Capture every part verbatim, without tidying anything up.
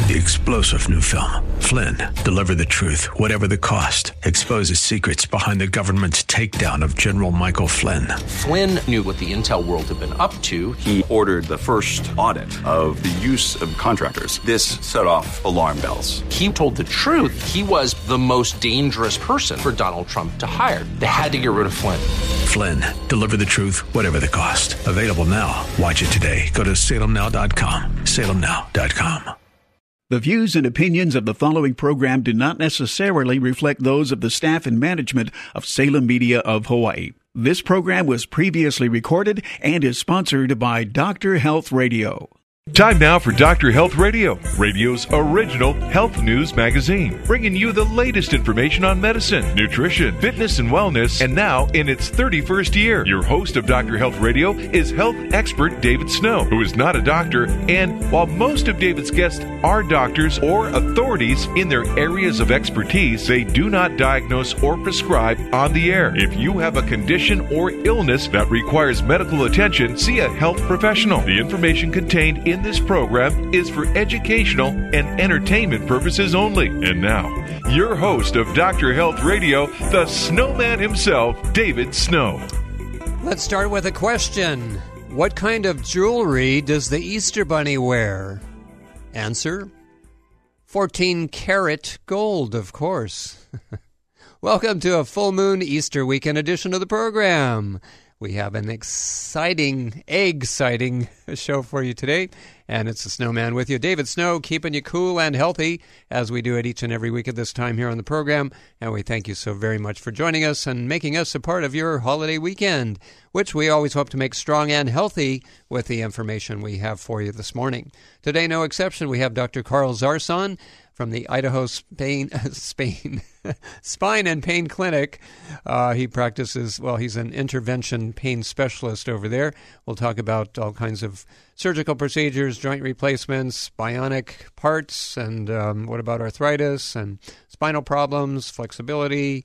The explosive new film, Flynn, deliver the truth, whatever the cost, exposes secrets behind the government's takedown of General Michael Flynn. Flynn knew what the intel world had been up to. He ordered the first audit of the use of contractors. This set off alarm bells. He told the truth. He was the most dangerous person for Donald Trump to hire. They had to get rid of Flynn. Flynn, deliver the truth, whatever the cost. Available now. Watch it today. Go to salem now dot com. salem now dot com. The views and opinions of the following program do not necessarily reflect those of the staff and management of Salem Media of Hawaii. This program was previously recorded and is sponsored by Doctor Health Radio. Time now for Doctor Health Radio, radio's original health news magazine, bringing you the latest information on medicine, nutrition, fitness, and wellness. And now, in its thirty-first year, your host of Doctor Health Radio is health expert David Snow, who is not a doctor. And while most of David's guests are doctors or authorities in their areas of expertise, they do not diagnose or prescribe on the air. If you have a condition or illness that requires medical attention, see a health professional. The information contained in this program is for educational and entertainment purposes only. And now, your host of Doctor Health Radio, the snowman himself, David Snow. Let's start with a question. What kind of jewelry does the Easter Bunny wear? Answer, fourteen karat gold, of course. Welcome to a full moon Easter weekend edition of the program. We have an exciting, egg-citing show for you today, and it's the Snowman with you. David Snow, keeping you cool and healthy, as we do it each and every week at this time here on the program, and we thank you so very much for joining us and making us a part of your holiday weekend, which we always hope to make strong and healthy with the information we have for you this morning. Today, no exception, we have Doctor Carl Zarson from the Idaho Spain, Spain Spine and Pain Clinic. Uh, he practices, well, he's an intervention pain specialist over there. We'll talk about all kinds of surgical procedures, joint replacements, bionic parts, and um, what about arthritis and spinal problems, flexibility,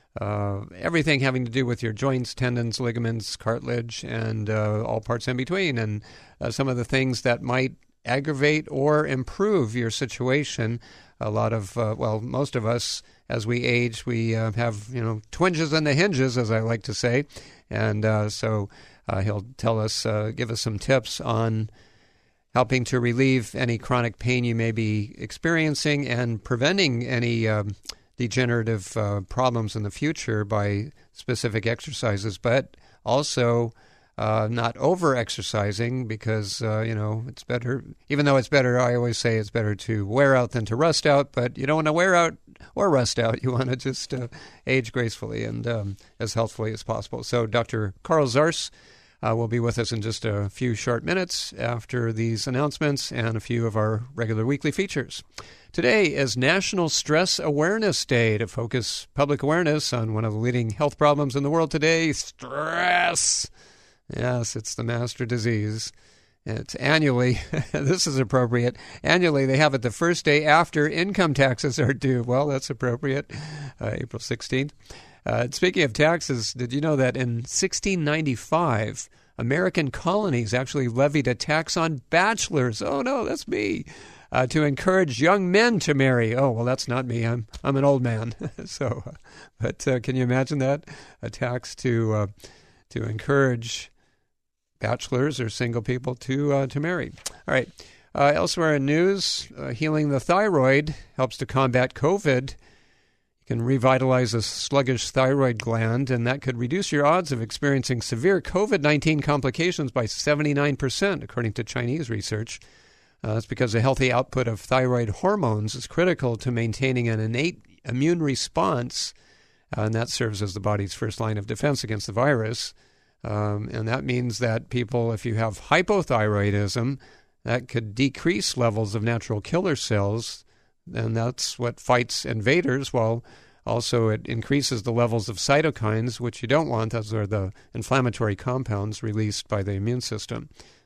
uh, everything having to do with your joints, tendons, ligaments, cartilage, and uh, all parts in between, and uh, some of the things that might aggravate or improve your situation. A lot of, uh, well, most of us, as we age, we uh, have, you know, twinges in the hinges, as I like to say. And uh, so uh, he'll tell us, uh, give us some tips on helping to relieve any chronic pain you may be experiencing and preventing any um, degenerative uh, problems in the future by specific exercises, but also Uh, not over-exercising because, uh, you know, it's better, even though it's better, I always say it's better to wear out than to rust out, but you don't want to wear out or rust out. You want to just uh, age gracefully and um, as healthfully as possible. So Doctor Carl Zars uh, will be with us in just a few short minutes after these announcements and a few of our regular weekly features. Today is National Stress Awareness Day to focus public awareness on one of the leading health problems in the world today, stress. Yes, it's the master disease. It's annually, this is appropriate, annually they have it the first day after income taxes are due. Well, that's appropriate, uh, April sixteenth. Uh, speaking of taxes, did you know that in sixteen ninety-five, American colonies actually levied a tax on bachelors? Oh, no, that's me. Uh, to encourage young men to marry. Oh, well, that's not me. I'm I'm an old man. so, uh, But uh, can you imagine that? A tax to uh, to encourage bachelors or single people to uh, to marry. All right. Uh, elsewhere in news, uh, healing the thyroid helps to combat COVID. You can revitalize a sluggish thyroid gland, and that could reduce your odds of experiencing severe COVID nineteen complications by seventy-nine percent, according to Chinese research. Uh, that's because a healthy output of thyroid hormones is critical to maintaining an innate immune response, uh, and that serves as the body's first line of defense against the virus. Um, and that means that people, if you have hypothyroidism, that could decrease levels of natural killer cells, and that's what fights invaders, while also it increases the levels of cytokines, which you don't want. Those are the inflammatory compounds released by the immune system.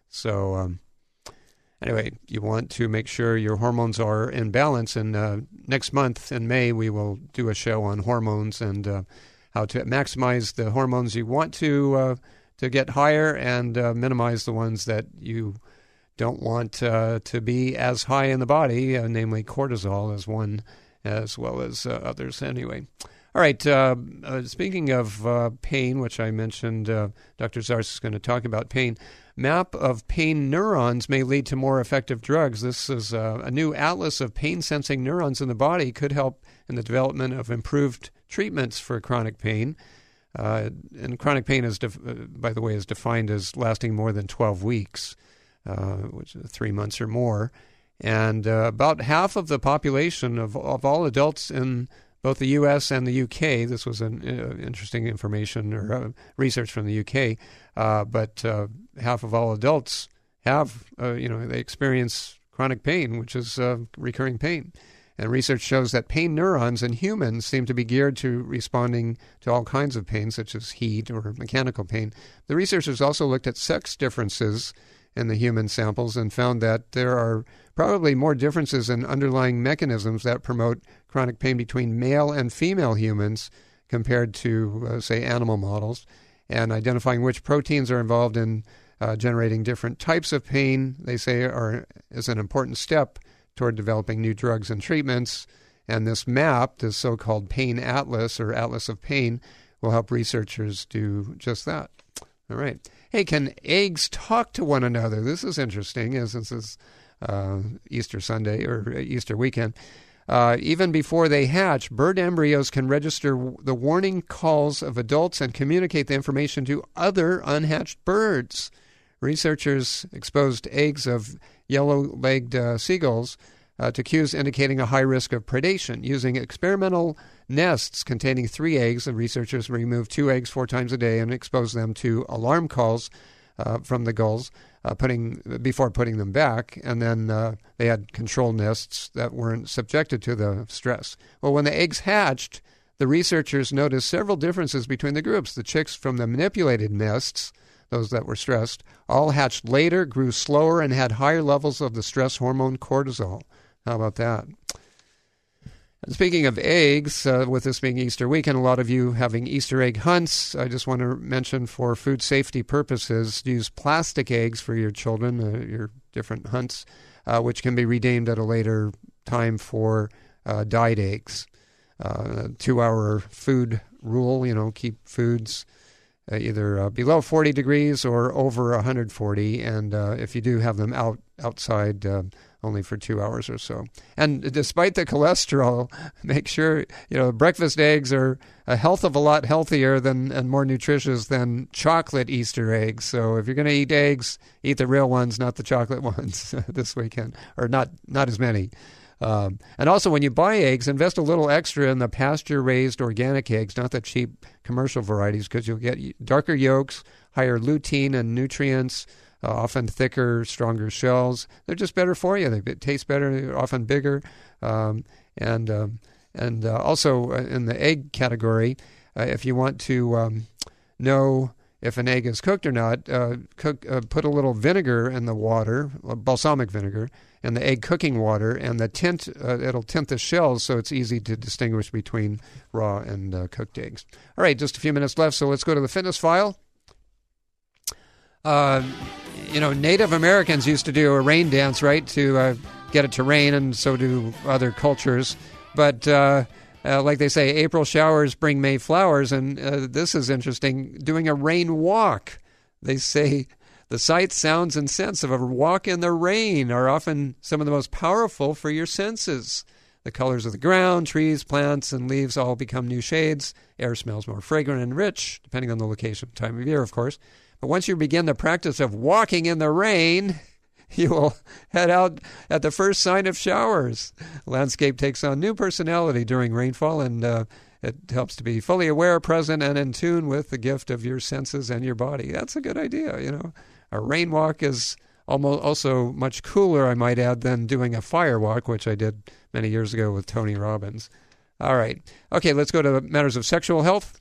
So um, anyway, you want to make sure your hormones are in balance, and uh, next month in May we will do a show on hormones and uh, how to maximize the hormones you want to uh, to get higher and uh, minimize the ones that you don't want uh, to be as high in the body, uh, namely cortisol, as one, as well as uh, others anyway. All right, uh, uh, speaking of uh, pain, which I mentioned, uh, Doctor Zars is going to talk about pain. Map of pain neurons may lead to more effective drugs. This is uh, a new atlas of pain-sensing neurons in the body could help in the development of improved treatments for chronic pain. Uh, and chronic pain, is, def- uh, by the way, is defined as lasting more than twelve weeks, uh, which is three months or more. And uh, about half of the population of, of all adults in both the U S and the U K, this was an uh, interesting information or uh, research from the U K, uh, but uh, half of all adults have, uh, you know, they experience chronic pain, which is uh, recurring pain. And research shows that pain neurons in humans seem to be geared to responding to all kinds of pain, such as heat or mechanical pain. The researchers also looked at sex differences in the human samples and found that there are probably more differences in underlying mechanisms that promote chronic pain between male and female humans compared to, uh, say, animal models, and identifying which proteins are involved in uh, generating different types of pain, they say, are is an important step toward developing new drugs and treatments. And this map, this so-called Pain Atlas or Atlas of Pain, will help researchers do just that. All right. Hey, can eggs talk to one another? This is interesting, as this is uh, Easter Sunday or Easter weekend. Uh, even before they hatch, bird embryos can register the warning calls of adults and communicate the information to other unhatched birds. Researchers exposed eggs of yellow-legged uh, seagulls uh, to cues indicating a high risk of predation. Using experimental nests containing three eggs, the researchers removed two eggs four times a day and exposed them to alarm calls uh, from the gulls uh, putting before putting them back, and then uh, they had control nests that weren't subjected to the stress. Well, when the eggs hatched, the researchers noticed several differences between the groups. The chicks from the manipulated nests, those that were stressed, all hatched later, grew slower, and had higher levels of the stress hormone cortisol. How about that? And speaking of eggs, uh, with this being Easter weekend, a lot of you having Easter egg hunts. I just want to mention for food safety purposes, use plastic eggs for your children, uh, your different hunts, uh, which can be redeemed at a later time for uh, dyed eggs. Uh, two-hour food rule, you know, keep foods Uh, either uh, below forty degrees or over one hundred forty, and uh, if you do have them out outside, uh, only for two hours or so. And despite the cholesterol, make sure, you know, breakfast eggs are a health of a lot healthier than and more nutritious than chocolate Easter eggs. So if you're going to eat eggs, eat the real ones, not the chocolate ones this weekend, or not, not as many. Um, and also, when you buy eggs, invest a little extra in the pasture-raised organic eggs, not the cheap commercial varieties, because you'll get darker yolks, higher lutein and nutrients, uh, often thicker, stronger shells. They're just better for you. They taste better, they're often bigger. Um, and um, and uh, also in the egg category, uh, if you want to um, know if an egg is cooked or not, uh, cook, uh, put a little vinegar in the water, balsamic vinegar, and the egg cooking water, and the tint, uh, it'll tint the shells so it's easy to distinguish between raw and uh, cooked eggs. All right, just a few minutes left, so let's go to the fitness file. Uh, you know, Native Americans used to do a rain dance, right, to uh, get it to rain, and so do other cultures. But uh, uh, like they say, April showers bring May flowers, and uh, this is interesting, doing a rain walk. They say the sights, sounds, and scents of a walk in the rain are often some of the most powerful for your senses. The colors of the ground, trees, plants, and leaves all become new shades. Air smells more fragrant and rich, depending on the location, time of year, of course. But once you begin the practice of walking in the rain, you will head out at the first sign of showers. The landscape takes on new personality during rainfall, and uh, it helps to be fully aware, present, and in tune with the gift of your senses and your body. That's a good idea, you know. A rain walk is almost also much cooler, I might add, than doing a fire walk, which I did many years ago with Tony Robbins. All right. Okay, let's go to matters of sexual health.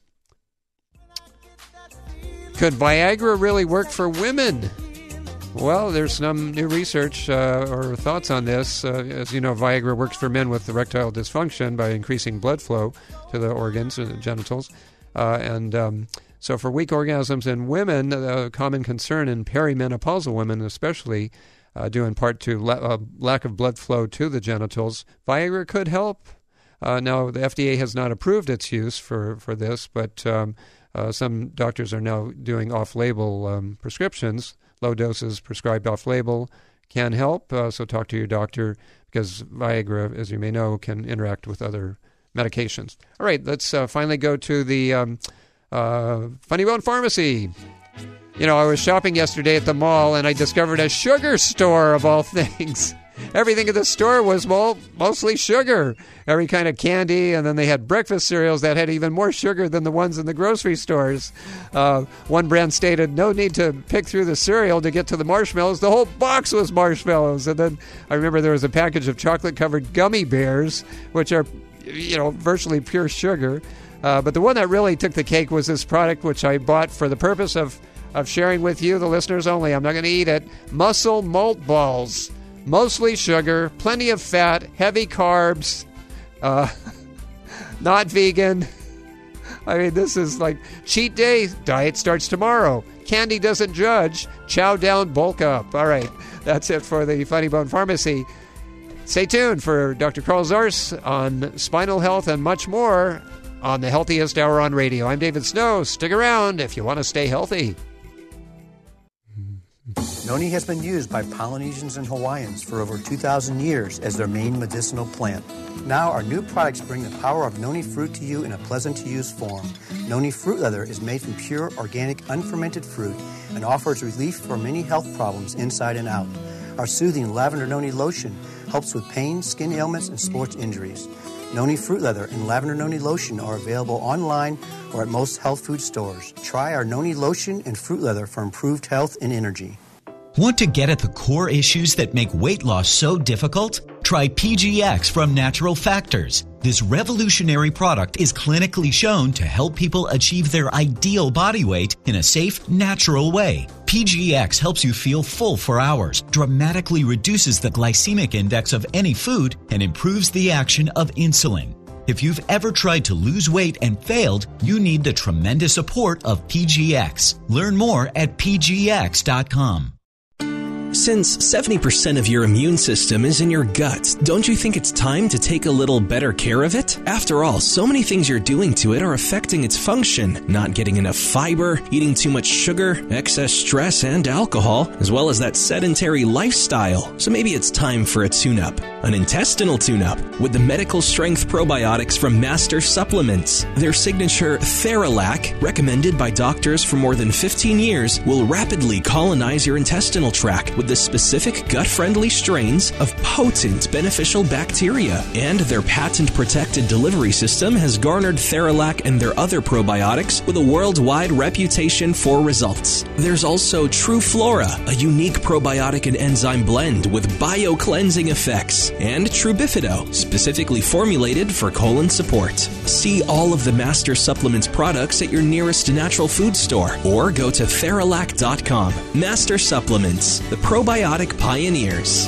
Could Viagra really work for women? Well, there's some new research uh, or thoughts on this. Uh, as you know, Viagra works for men with erectile dysfunction by increasing blood flow to the organs or the genitals. Uh, and um, so for weak orgasms in women, a common concern in perimenopausal women especially, uh, due in part to la- uh, lack of blood flow to the genitals. Viagra could help. Uh, now, the F D A has not approved its use for, for this, but um, uh, some doctors are now doing off-label um, prescriptions. Low doses prescribed off-label can help, uh, so talk to your doctor, because Viagra, as you may know, can interact with other medications. All right, let's uh, finally go to the um, uh, Funny Bone Pharmacy. You know, I was shopping yesterday at the mall, and I discovered a sugar store, of all things. Everything in the store was mo- mostly sugar. Every kind of candy, and then they had breakfast cereals that had even more sugar than the ones in the grocery stores. Uh, one brand stated, no need to pick through the cereal to get to the marshmallows. The whole box was marshmallows. And then I remember there was a package of chocolate-covered gummy bears, which are, you know, virtually pure sugar. Uh, but the one that really took the cake was this product, which I bought for the purpose of, of sharing with you, the listeners only. I'm not going to eat it. Muscle Malt Balls. Mostly sugar, plenty of fat, heavy carbs, uh, not vegan. I mean, this is like cheat day, diet starts tomorrow. Candy doesn't judge, chow down, bulk up. All right, that's it for the Funny Bone Pharmacy. Stay tuned for Doctor Carl Zars on spinal health and much more on the Healthiest Hour on Radio. I'm David Snow. Stick around if you want to stay healthy. Noni has been used by Polynesians and Hawaiians for over two thousand years as their main medicinal plant. Now our new products bring the power of noni fruit to you in a pleasant-to-use form. Noni Fruit Leather is made from pure, organic, unfermented fruit and offers relief for many health problems inside and out. Our soothing Lavender Noni Lotion helps with pain, skin ailments, and sports injuries. Noni Fruit Leather and Lavender Noni Lotion are available online or at most health food stores. Try our Noni Lotion and Fruit Leather for improved health and energy. Want to get at the core issues that make weight loss so difficult? Try P G X from Natural Factors. This revolutionary product is clinically shown to help people achieve their ideal body weight in a safe, natural way. P G X helps you feel full for hours, dramatically reduces the glycemic index of any food, and improves the action of insulin. If you've ever tried to lose weight and failed, you need the tremendous support of P G X. Learn more at P G X dot com. Since seventy percent of your immune system is in your gut, don't you think it's time to take a little better care of it? After all, so many things you're doing to it are affecting its function. Not getting enough fiber, eating too much sugar, excess stress and alcohol, as well as that sedentary lifestyle. So maybe it's time for a tune-up. An intestinal tune-up with the medical strength probiotics from Master Supplements. Their signature Theralac, recommended by doctors for more than fifteen years, will rapidly colonize your intestinal tract with the specific gut-friendly strains of potent beneficial bacteria. And their patent-protected delivery system has garnered Theralac and their other probiotics with a worldwide reputation for results. There's also True Flora, a unique probiotic and enzyme blend with bio-cleansing effects, and True Bifido, specifically formulated for colon support. See all of the Master Supplements products at your nearest natural food store or go to Theralac dot com. Master Supplements, the probiotic pioneers.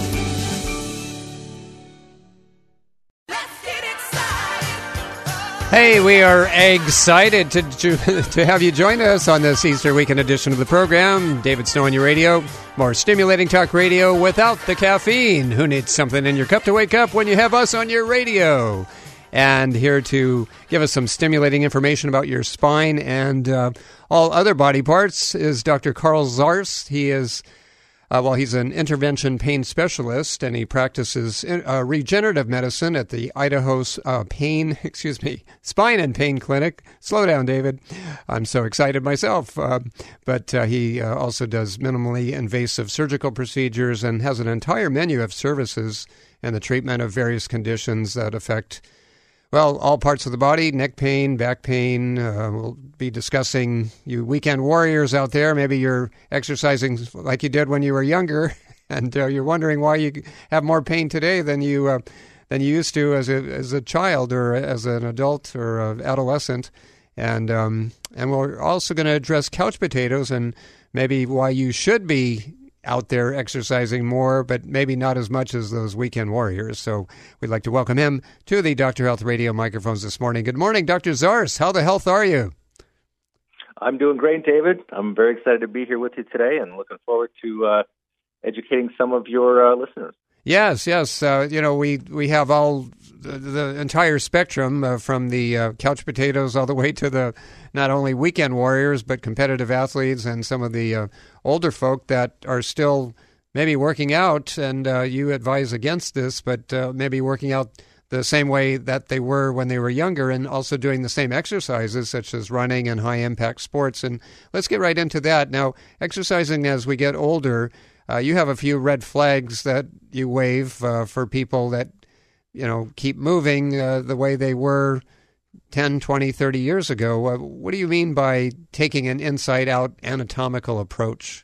Hey, we are excited to, to to have you join us on this Easter weekend edition of the program. David Snow on your radio. More stimulating talk radio without the caffeine. Who needs something in your cup to wake up when you have us on your radio? And here to give us some stimulating information about your spine and uh, all other body parts is Doctor Carl Zars. He is Uh, well, he's an intervention pain specialist, and he practices uh, regenerative medicine at the Idaho uh, Pain, excuse me, Spine and Pain Clinic. Slow down, David. I'm so excited myself. Uh, but uh, he uh, also does minimally invasive surgical procedures and has an entire menu of services in the treatment of various conditions that affect, well, all parts of the body, neck pain, back pain. Uh, we'll be discussing you weekend warriors out there. Maybe you're exercising like you did when you were younger, and uh, you're wondering why you have more pain today than you uh, than you used to as a as a child or as an adult or an adolescent. And um, and we're also going to address couch potatoes and maybe why you should be out there exercising more, but maybe not as much as those weekend warriors. So we'd like to welcome him to the Doctor Health Radio microphones this morning. Good morning, Doctor Zars. How the health are you? I'm doing great, David. I'm very excited to be here with you today and looking forward to uh, educating some of your uh, listeners. Yes, yes. Uh, you know, we, we have all the, the entire spectrum uh, from the uh, couch potatoes all the way to the not only weekend warriors, but competitive athletes and some of the uh, older folk that are still maybe working out. And uh, you advise against this, but uh, maybe working out the same way that they were when they were younger and also doing the same exercises such as running and high-impact sports. And let's get right into that. Now, exercising as we get older, Uh, you have a few red flags that you wave uh, for people that, you know, keep moving uh, the way they were ten, twenty, thirty years ago. Uh, what do you mean by taking an inside-out anatomical approach?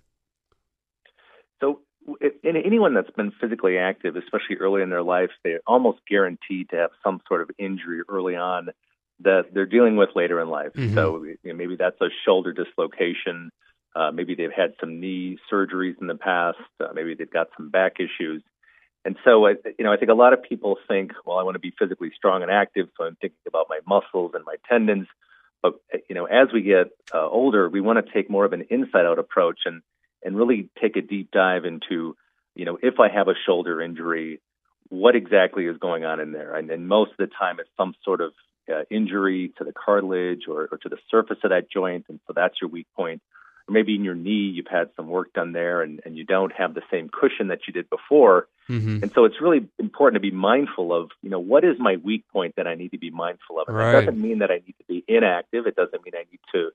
So in anyone that's been physically active, especially early in their life, they're almost guaranteed to have some sort of injury early on that they're dealing with later in life. Mm-hmm. So you know, maybe that's a shoulder dislocation. Uh, maybe they've had some knee surgeries in the past. Uh, maybe they've got some back issues. And so, I, you know, I think a lot of people think, well, I want to be physically strong and active, so I'm thinking about my muscles and my tendons. But, you know, as we get uh, older, we want to take more of an inside-out approach and, and really take a deep dive into, you know, if I have a shoulder injury, what exactly is going on in there? And, and most of the time it's some sort of uh, injury to the cartilage or, or to the surface of that joint, and so that's your weak point. Or maybe in your knee, you've had some work done there and, and you don't have the same cushion that you did before. Mm-hmm. And so it's really important to be mindful of, you know, what is my weak point that I need to be mindful of? And right. That doesn't mean that I need to be inactive. It doesn't mean I need to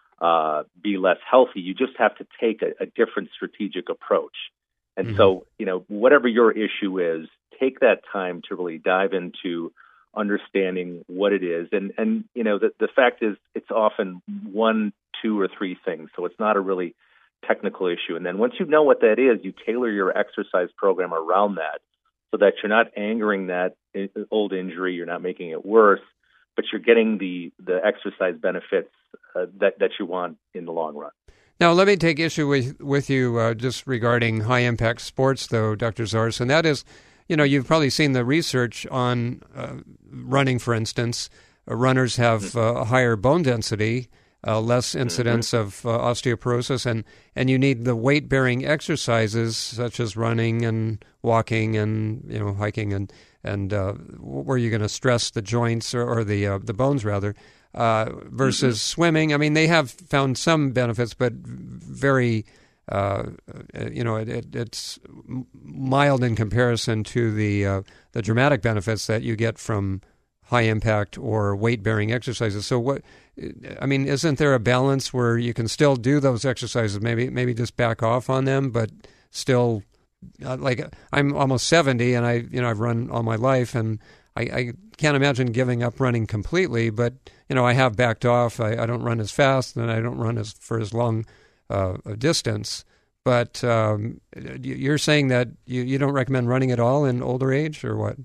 uh, be less healthy. You just have to take a, a different strategic approach. And mm-hmm. so, you know, whatever your issue is, take that time to really dive into understanding what it is. And, and you know, the, the fact is it's often one, two, or three things. So it's not a really technical issue. And then once you know what that is, you tailor your exercise program around that so that you're not angering that old injury, you're not making it worse, but you're getting the, the exercise benefits uh, that, that you want in the long run. Now, let me take issue with, with you uh, just regarding high-impact sports, though, Doctor Zars, and that is, you know, you've probably seen the research on uh, running, for instance. Uh, runners have uh, a higher bone density, uh, less incidence mm-hmm. of uh, osteoporosis, and, and you need the weight-bearing exercises such as running and walking and, you know, hiking and, and uh, where you're going to stress the joints or, or the uh, the bones, rather, uh, versus mm-hmm. swimming. I mean, they have found some benefits, but very... Uh, you know, it, it, it's mild in comparison to the uh, the dramatic benefits that you get from high impact or weight bearing exercises. So, what I mean, isn't there a balance where you can still do those exercises? Maybe maybe just back off on them, but still, uh, like I'm almost seventy, and I you know I've run all my life, and I, I can't imagine giving up running completely. But you know, I have backed off. I, I don't run as fast, and I don't run as for as long. Uh, a distance, but um, you're saying that you, you don't recommend running at all in older age, or what?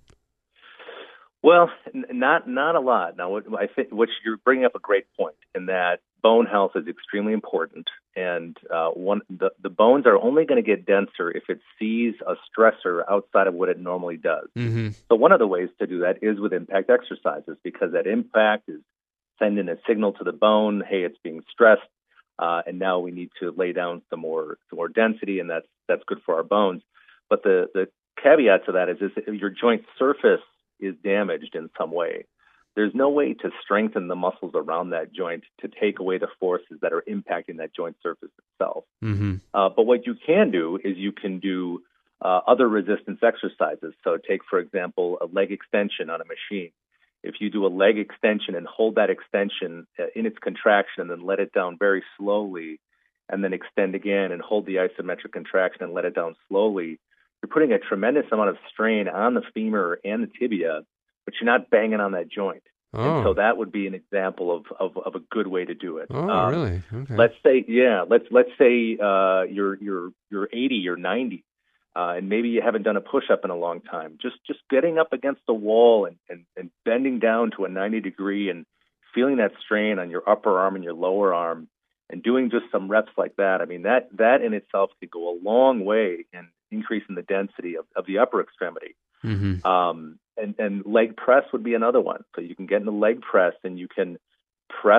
Well, n- not not a lot. Now, what, I think what you're bringing up a great point in that bone health is extremely important, and uh, one the, the bones are only going to get denser if it sees a stressor outside of what it normally does. Mm-hmm. So one of the ways to do that is with impact exercises, because that impact is sending a signal to the bone, hey, it's being stressed. Uh, and now we need to lay down some more some more density, and that's that's good for our bones. But the, the caveat to that is, is if your joint surface is damaged in some way, there's no way to strengthen the muscles around that joint to take away the forces that are impacting that joint surface itself. Mm-hmm. Uh, but what you can do is you can do uh, other resistance exercises. So take, for example, a leg extension on a machine. If you do a leg extension and hold that extension in its contraction and then let it down very slowly, and then extend again and hold the isometric contraction and let it down slowly, you're putting a tremendous amount of strain on the femur and the tibia, but you're not banging on that joint. Oh. And so that would be an example of, of, of a good way to do it. Oh, um, really? Okay. Let's say, yeah, let's let's say uh, you're you're you're eighty or ninety. Uh, and maybe you haven't done a push-up in a long time. Just just getting up against the wall and, and, and bending down to a ninety degree and feeling that strain on your upper arm and your lower arm and doing just some reps like that. I mean, that that in itself could go a long way in increasing the density of, of the upper extremity. Mm-hmm. Um, and, and leg press would be another one. So you can get in the leg press and you can press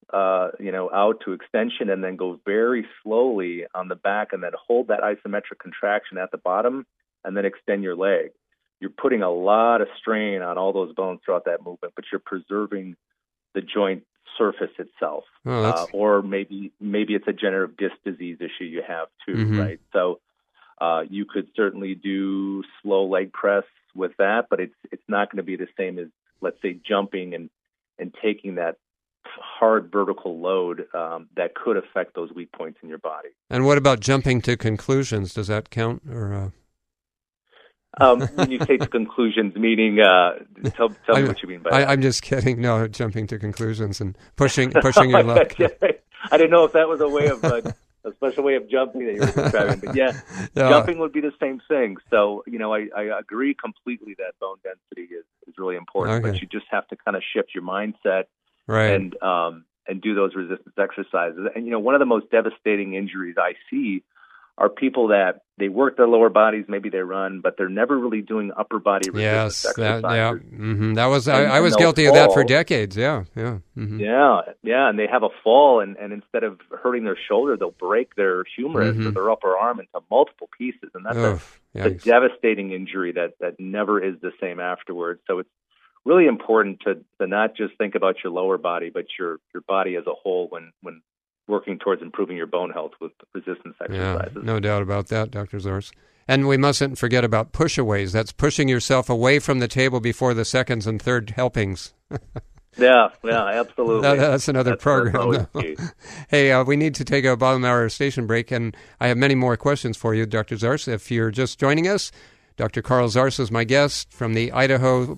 uh, you know, out to extension and then go very slowly on the back and then hold that isometric contraction at the bottom and then extend your leg. You're putting a lot of strain on all those bones throughout that movement, but you're preserving the joint surface itself. Oh, uh, or maybe maybe it's a degenerative disc disease issue you have too, mm-hmm. right? So uh, you could certainly do slow leg press with that, but it's it's not going to be the same as, let's say, jumping and, and taking that hard vertical load um, that could affect those weak points in your body. And what about jumping to conclusions? Does that count? Or uh... um, when you say to conclusions, meaning uh, tell, tell me I, what you mean by I, that. I'm just kidding. No, jumping to conclusions and pushing pushing your luck. I didn't know if that was a way of uh, a special way of jumping that you were describing, but yeah, no. jumping would be the same thing. So you know, I, I agree completely that bone density is, is really important, Okay. but you just have to kind of shift your mindset. Right. And um, and do those resistance exercises. And, you know, one of the most devastating injuries I see are people that they work their lower bodies, maybe they run, but they're never really doing upper body resistance yes, exercises. That, yeah, mm-hmm. that was and, I, I was guilty fall. of that for decades. Yeah, yeah, mm-hmm. yeah, yeah. And they have a fall, and, and instead of hurting their shoulder, they'll break their humerus Mm-hmm. or their upper arm into multiple pieces, and that's Oof, a, a devastating injury that that never is the same afterwards. So it's really important to, to not just think about your lower body, but your, your body as a whole when, when working towards improving your bone health with resistance exercises. Yeah, no doubt about that, Doctor Zarz. And we mustn't forget about push-aways. That's pushing yourself away from the table before the seconds and third helpings. yeah, yeah, absolutely. that, that's another that's, program. That's hey, uh, we need to take a bottom hour station break, and I have many more questions for you, Doctor Zarz. If you're just joining us, Doctor Carl Zarz is my guest from the Idaho.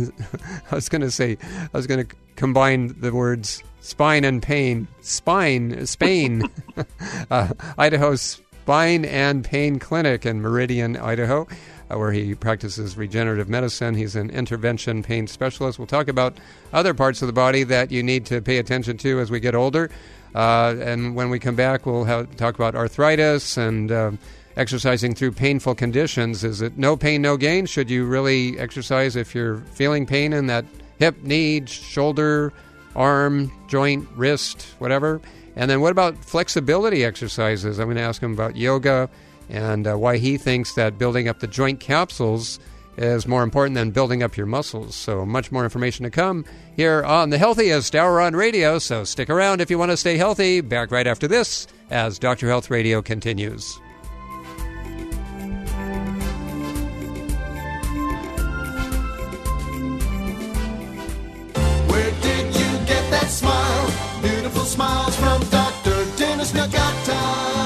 I was going to say, I was going to combine the words spine and pain. Spine, Spain. uh, Idaho Spine and Pain Clinic in Meridian, Idaho, uh, where he practices regenerative medicine. He's an intervention pain specialist. We'll talk about other parts of the body that you need to pay attention to as we get older. Uh, and when we come back, we'll have, talk about arthritis and Uh, exercising through painful conditions. Is it no pain, no gain? Should you really exercise if you're feeling pain in that hip, knee, shoulder, arm, joint, wrist, whatever? And then what about flexibility exercises? I'm going to ask him about yoga and uh, why he thinks that building up the joint capsules is more important than building up your muscles. So much more information to come here on the Healthiest Hour on Radio. So stick around if you want to stay healthy. Back right after this as Doctor Health Radio continues. Smile, beautiful smiles from Doctor Dennis Nagata.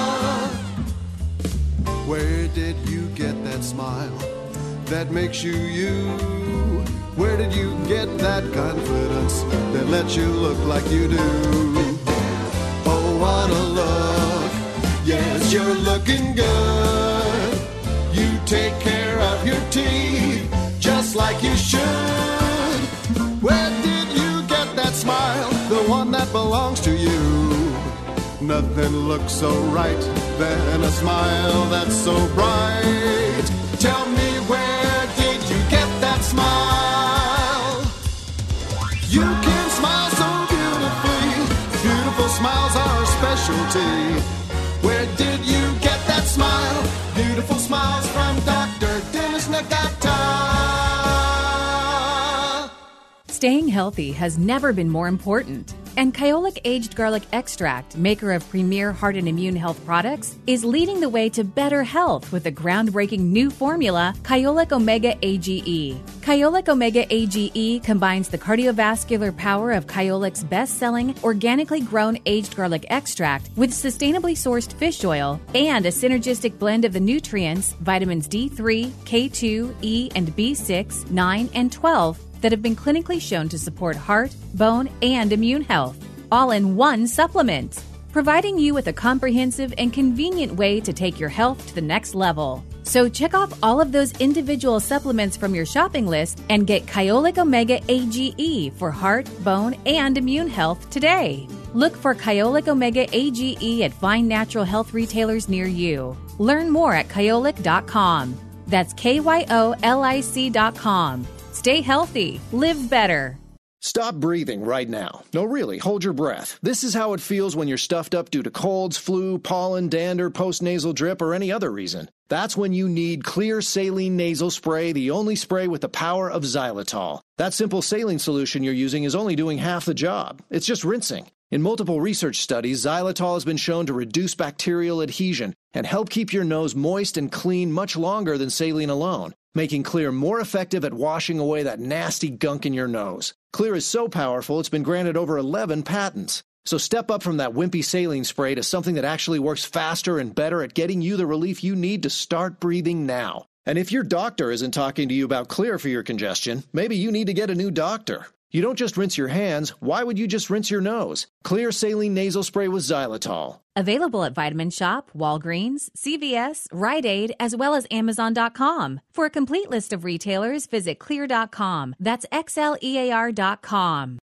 Where did you get that smile that makes you you? Where did you get that confidence that lets you look like you do? Oh, what a look. Yes, you're looking good. You take care of your teeth just like you should. Where did you get that smile? The one that belongs to you. Nothing looks so right than a smile that's so bright. Tell me, where did you get that smile? You can smile so beautifully. Beautiful smiles are a specialty. Where did you get that smile? Beautiful smiles from Doctor Dennis Nagata. Staying healthy has never been more important. And Kyolic Aged Garlic Extract, maker of premier heart and immune health products, is leading the way to better health with a groundbreaking new formula, Kyolic Omega A G E. Kyolic Omega A G E combines the cardiovascular power of Kyolic's best-selling, organically grown aged garlic extract with sustainably sourced fish oil and a synergistic blend of the nutrients, vitamins D three, K two, E, and B six, nine, and twelve, that have been clinically shown to support heart, bone, and immune health, all in one supplement, providing you with a comprehensive and convenient way to take your health to the next level. So check off all of those individual supplements from your shopping list and get Kyolic Omega A G E for heart, bone, and immune health today. Look for Kyolic Omega A G E at fine natural health retailers near you. Learn more at kyolic dot com. That's K Y O L I C dot com. Stay healthy. Live better. Stop breathing right now. No, really, hold your breath. This is how it feels when you're stuffed up due to colds, flu, pollen, dander, postnasal drip, or any other reason. That's when you need Clear Saline Nasal Spray, the only spray with the power of xylitol. That simple saline solution you're using is only doing half the job. It's just rinsing. In multiple research studies, xylitol has been shown to reduce bacterial adhesion and help keep your nose moist and clean much longer than saline alone, making Clear more effective at washing away that nasty gunk in your nose. Clear is so powerful, it's been granted over eleven patents. So step up from that wimpy saline spray to something that actually works faster and better at getting you the relief you need to start breathing now. And if your doctor isn't talking to you about Clear for your congestion, maybe you need to get a new doctor. You don't just rinse your hands. Why would you just rinse your nose? Clear Saline Nasal Spray with xylitol. Available at Vitamin Shop, Walgreens, C V S, Rite Aid, as well as Amazon dot com. For a complete list of retailers, visit clear dot com. That's X L E A R dot com.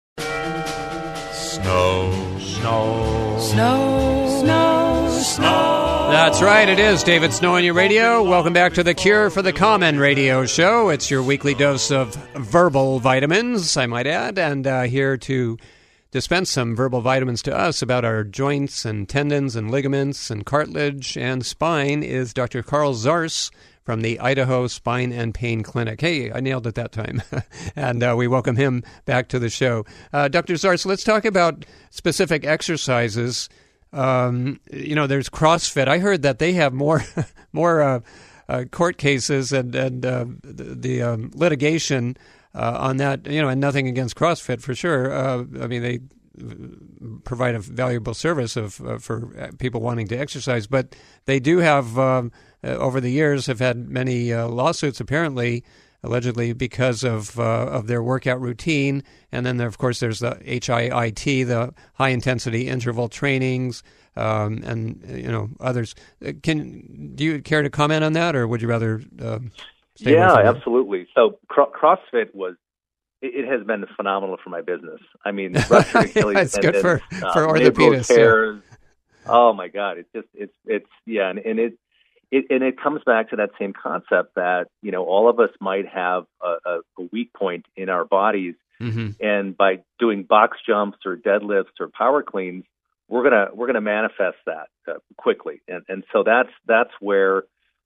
Snow, snow, Snow, snow, snow. That's right, it is David Snow on your radio. Welcome back to the Cure for the Common radio show. It's your weekly dose of verbal vitamins, I might add, and uh, here to dispense some verbal vitamins to us about our joints and tendons and ligaments and cartilage and spine is Doctor Carl Zarz from the Idaho Spine and Pain Clinic. Hey, I nailed it that time. and uh, we welcome him back to the show. Uh, Doctor Zarz, let's talk about specific exercises. Um, you know, there's CrossFit. I heard that they have more more uh, uh, court cases and, and uh, the, the um, litigation uh, on that, you know, and nothing against CrossFit for sure. Uh, I mean, they provide a valuable service of uh, for people wanting to exercise, but they do have, um, uh, over the years, have had many uh, lawsuits apparently, allegedly because of uh, of their workout routine. And then, there, of course, there's the H I I T, the high-intensity interval trainings, um, and, you know, others. Can Do you care to comment on that, or would you rather uh, stay Yeah, away from absolutely. So cro- CrossFit was, it, it has been phenomenal for my business. I mean, ruptured Achilles It's good for, uh, for orthopedists. Tears. Yeah. Oh, my God. It's just, it's, it's yeah, and, and it, It, and it comes back to that same concept that, you know, all of us might have a, a, a weak point in our bodies. Mm-hmm. And by doing box jumps or deadlifts or power cleans, we're going to we're going to manifest that uh, quickly. And and so that's that's where,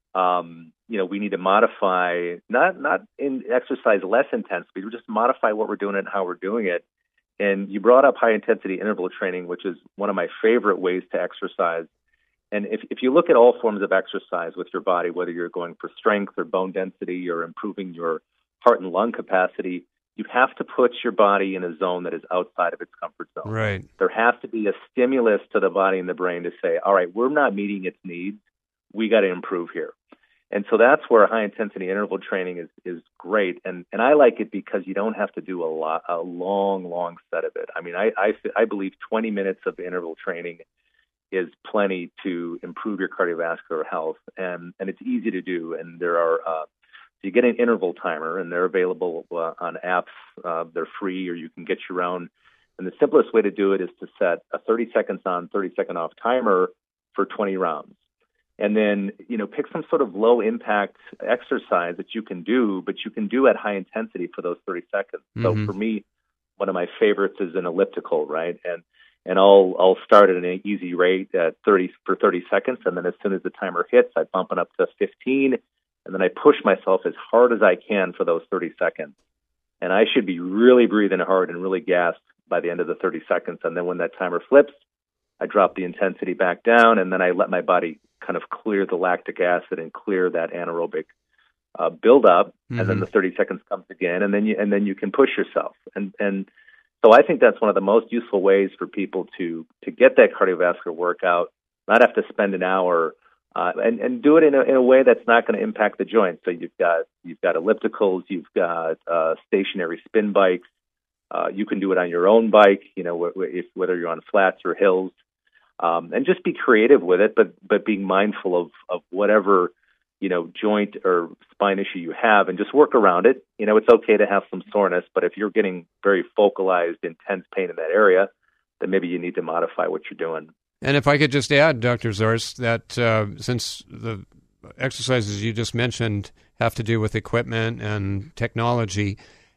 um, you know, we need to modify, not, not in exercise less intense, but just modify what we're doing and how we're doing it. And you brought up high intensity interval training, which is one of my favorite ways to exercise. And if, if you look at all forms of exercise with your body, whether you're going for strength or bone density or improving your heart and lung capacity, you have to put your body in a zone that is outside of its comfort zone. Right. There has to be a stimulus to the body and the brain to say, all right, we're not meeting its needs. We got to improve here. And so that's where high-intensity interval training is is great. And and I like it because you don't have to do a lot, a long, long set of it. I mean, I I, I believe twenty minutes of interval training is plenty to improve your cardiovascular health, and, and it's easy to do. And there are, uh, you get an interval timer, and they're available uh, on apps. Uh, they're free, or you can get your own. And the simplest way to do it is to set a thirty seconds on, thirty second off timer for twenty rounds. And then, you know, pick some sort of low impact exercise that you can do, but you can do at high intensity for those thirty seconds. Mm-hmm. So for me, one of my favorites is an elliptical, right? And And I'll I'll start at an easy rate at thirty for thirty seconds, and then as soon as the timer hits, I bump it up to fifteen, and then I push myself as hard as I can for those thirty seconds. And I should be really breathing hard and really gassed by the end of the thirty seconds. And then when that timer flips, I drop the intensity back down, and then I let my body kind of clear the lactic acid and clear that anaerobic uh, buildup. Mm-hmm. And then the thirty seconds comes again, and then you and then you can push yourself. And and So I think that's one of the most useful ways for people to to get that cardiovascular workout, not have to spend an hour, uh, and and do it in a in a way that's not going to impact the joints. So you've got you've got ellipticals, you've got uh, stationary spin bikes. Uh, you can do it on your own bike, you know, if, whether you're on flats or hills, um, and just be creative with it, but but being mindful of of whatever, you know, joint or spine issue you have, and just work around it. You know, it's okay to have some soreness, but if you're getting very focalized, intense pain in that area, then maybe you need to modify what you're doing. And if I could just add, Doctor Zarz, that uh, since the exercises you just mentioned have to do with equipment and technology,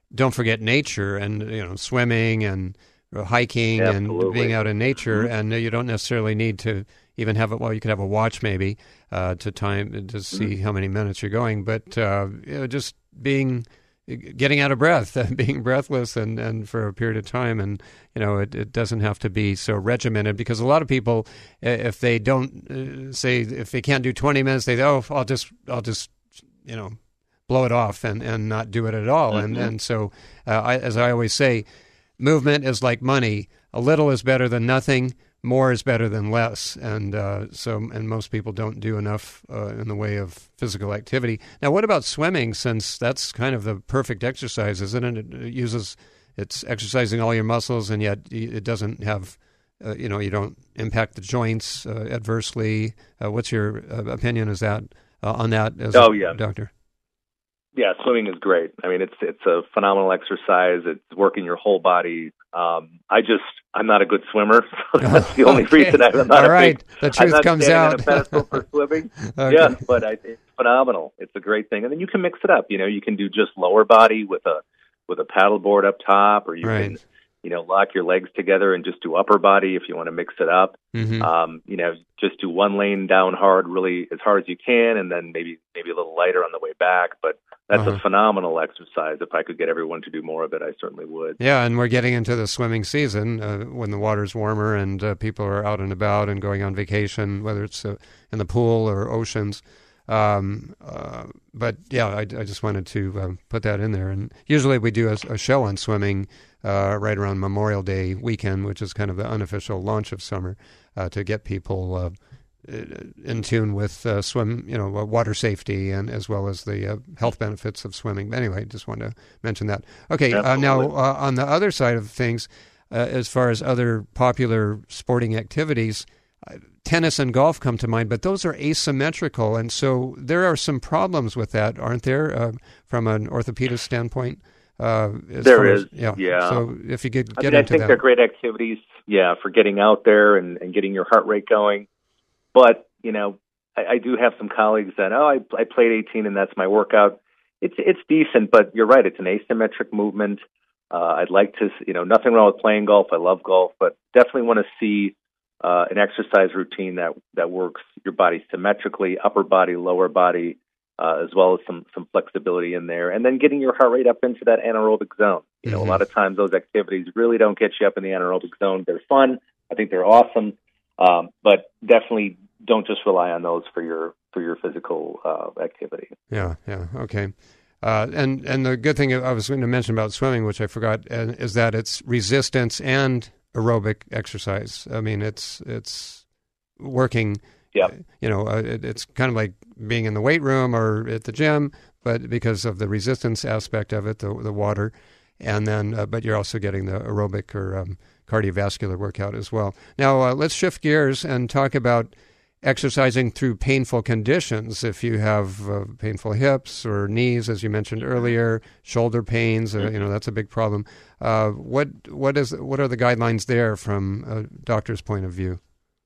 don't forget nature and, you know, swimming and hiking Absolutely. and being out in nature. Mm-hmm. And you don't necessarily need to even have it. Well, you could have a watch maybe uh, to time to see Mm-hmm. how many minutes you're going. But uh, you know, just being getting out of breath, being breathless, and, and for a period of time, and you know, it, it doesn't have to be so regimented because a lot of people, if they don't uh, say if they can't do twenty minutes, they oh, I'll just I'll just you know blow it off and, and not do it at all, mm-hmm. and and so uh, I, as I always say, movement is like money. A little is better than nothing. More is better than less, and uh, so and most people don't do enough uh, in the way of physical activity. Now, what about swimming? Since that's kind of the perfect exercise, isn't it? It uses it's exercising all your muscles, and yet it doesn't have, uh, you know, you don't impact the joints uh, adversely. Uh, what's your uh, opinion? Is that uh, on that? As oh a yeah, doctor. Yeah, swimming is great. I mean, it's it's a phenomenal exercise. It's working your whole body. Um, I just I'm not a good swimmer, so that's the only okay. reason I'm not All a right. big. The truth I'm not comes standing out. on a pedestal for swimming. Okay. Yeah, but I, it's phenomenal. It's a great thing, and then you can mix it up. You know, you can do just lower body with a with a paddleboard up top, or you Right. can you know lock your legs together and just do upper body if you want to mix it up. Mm-hmm. Um, you know, just do one lane down hard, really as hard as you can, and then maybe maybe a little lighter on the way back, but. That's Uh-huh. a phenomenal exercise. If I could get everyone to do more of it, I certainly would. Yeah, and we're getting into the swimming season uh, when the water's warmer and uh, people are out and about and going on vacation, whether it's uh, in the pool or oceans. Um, uh, but yeah, I, I just wanted to um, put that in there. And usually we do a, a show on swimming uh, right around Memorial Day weekend, which is kind of the unofficial launch of summer, uh, to get people uh, in tune with uh, swim, you know, water safety and as well as the uh, health benefits of swimming. But anyway, just wanted to mention that. Okay, uh, now uh, on the other side of things, uh, as far as other popular sporting activities, uh, tennis and golf come to mind, but those are asymmetrical, and so there are some problems with that, aren't there, uh, from an orthopedist standpoint? Uh, there is, as, yeah. yeah. So if you could get I mean, into I think that. they're great activities, yeah, for getting out there and, and getting your heart rate going. But, you know, I, I do have some colleagues that, oh, I, I played eighteen and that's my workout. It's it's decent, but you're right. It's an asymmetric movement. Uh, I'd like to, you know, nothing wrong with playing golf. I love golf, but definitely want to see uh, an exercise routine that, that works your body symmetrically, upper body, lower body, uh, as well as some, some flexibility in there. And then getting your heart rate up into that anaerobic zone. You know, Mm-hmm. a lot of times those activities really don't get you up in the anaerobic zone. They're fun. I think they're awesome. Um, but definitely don't just rely on those for your for your physical uh, activity. Yeah, yeah, okay. Uh, and and the good thing I was going to mention about swimming, which I forgot, uh, is that it's resistance and aerobic exercise. I mean, it's it's working. Yeah. You know, uh, it, it's kind of like being in the weight room or at the gym, but because of the resistance aspect of it, the the water, and then uh, but you're also getting the aerobic or um, cardiovascular workout as well. Now uh, let's shift gears and talk about exercising through painful conditions. If you have uh, painful hips or knees, as you mentioned earlier, shoulder pains, uh, you know, that's a big problem. Uh, what what is what are the guidelines there from a doctor's point of view?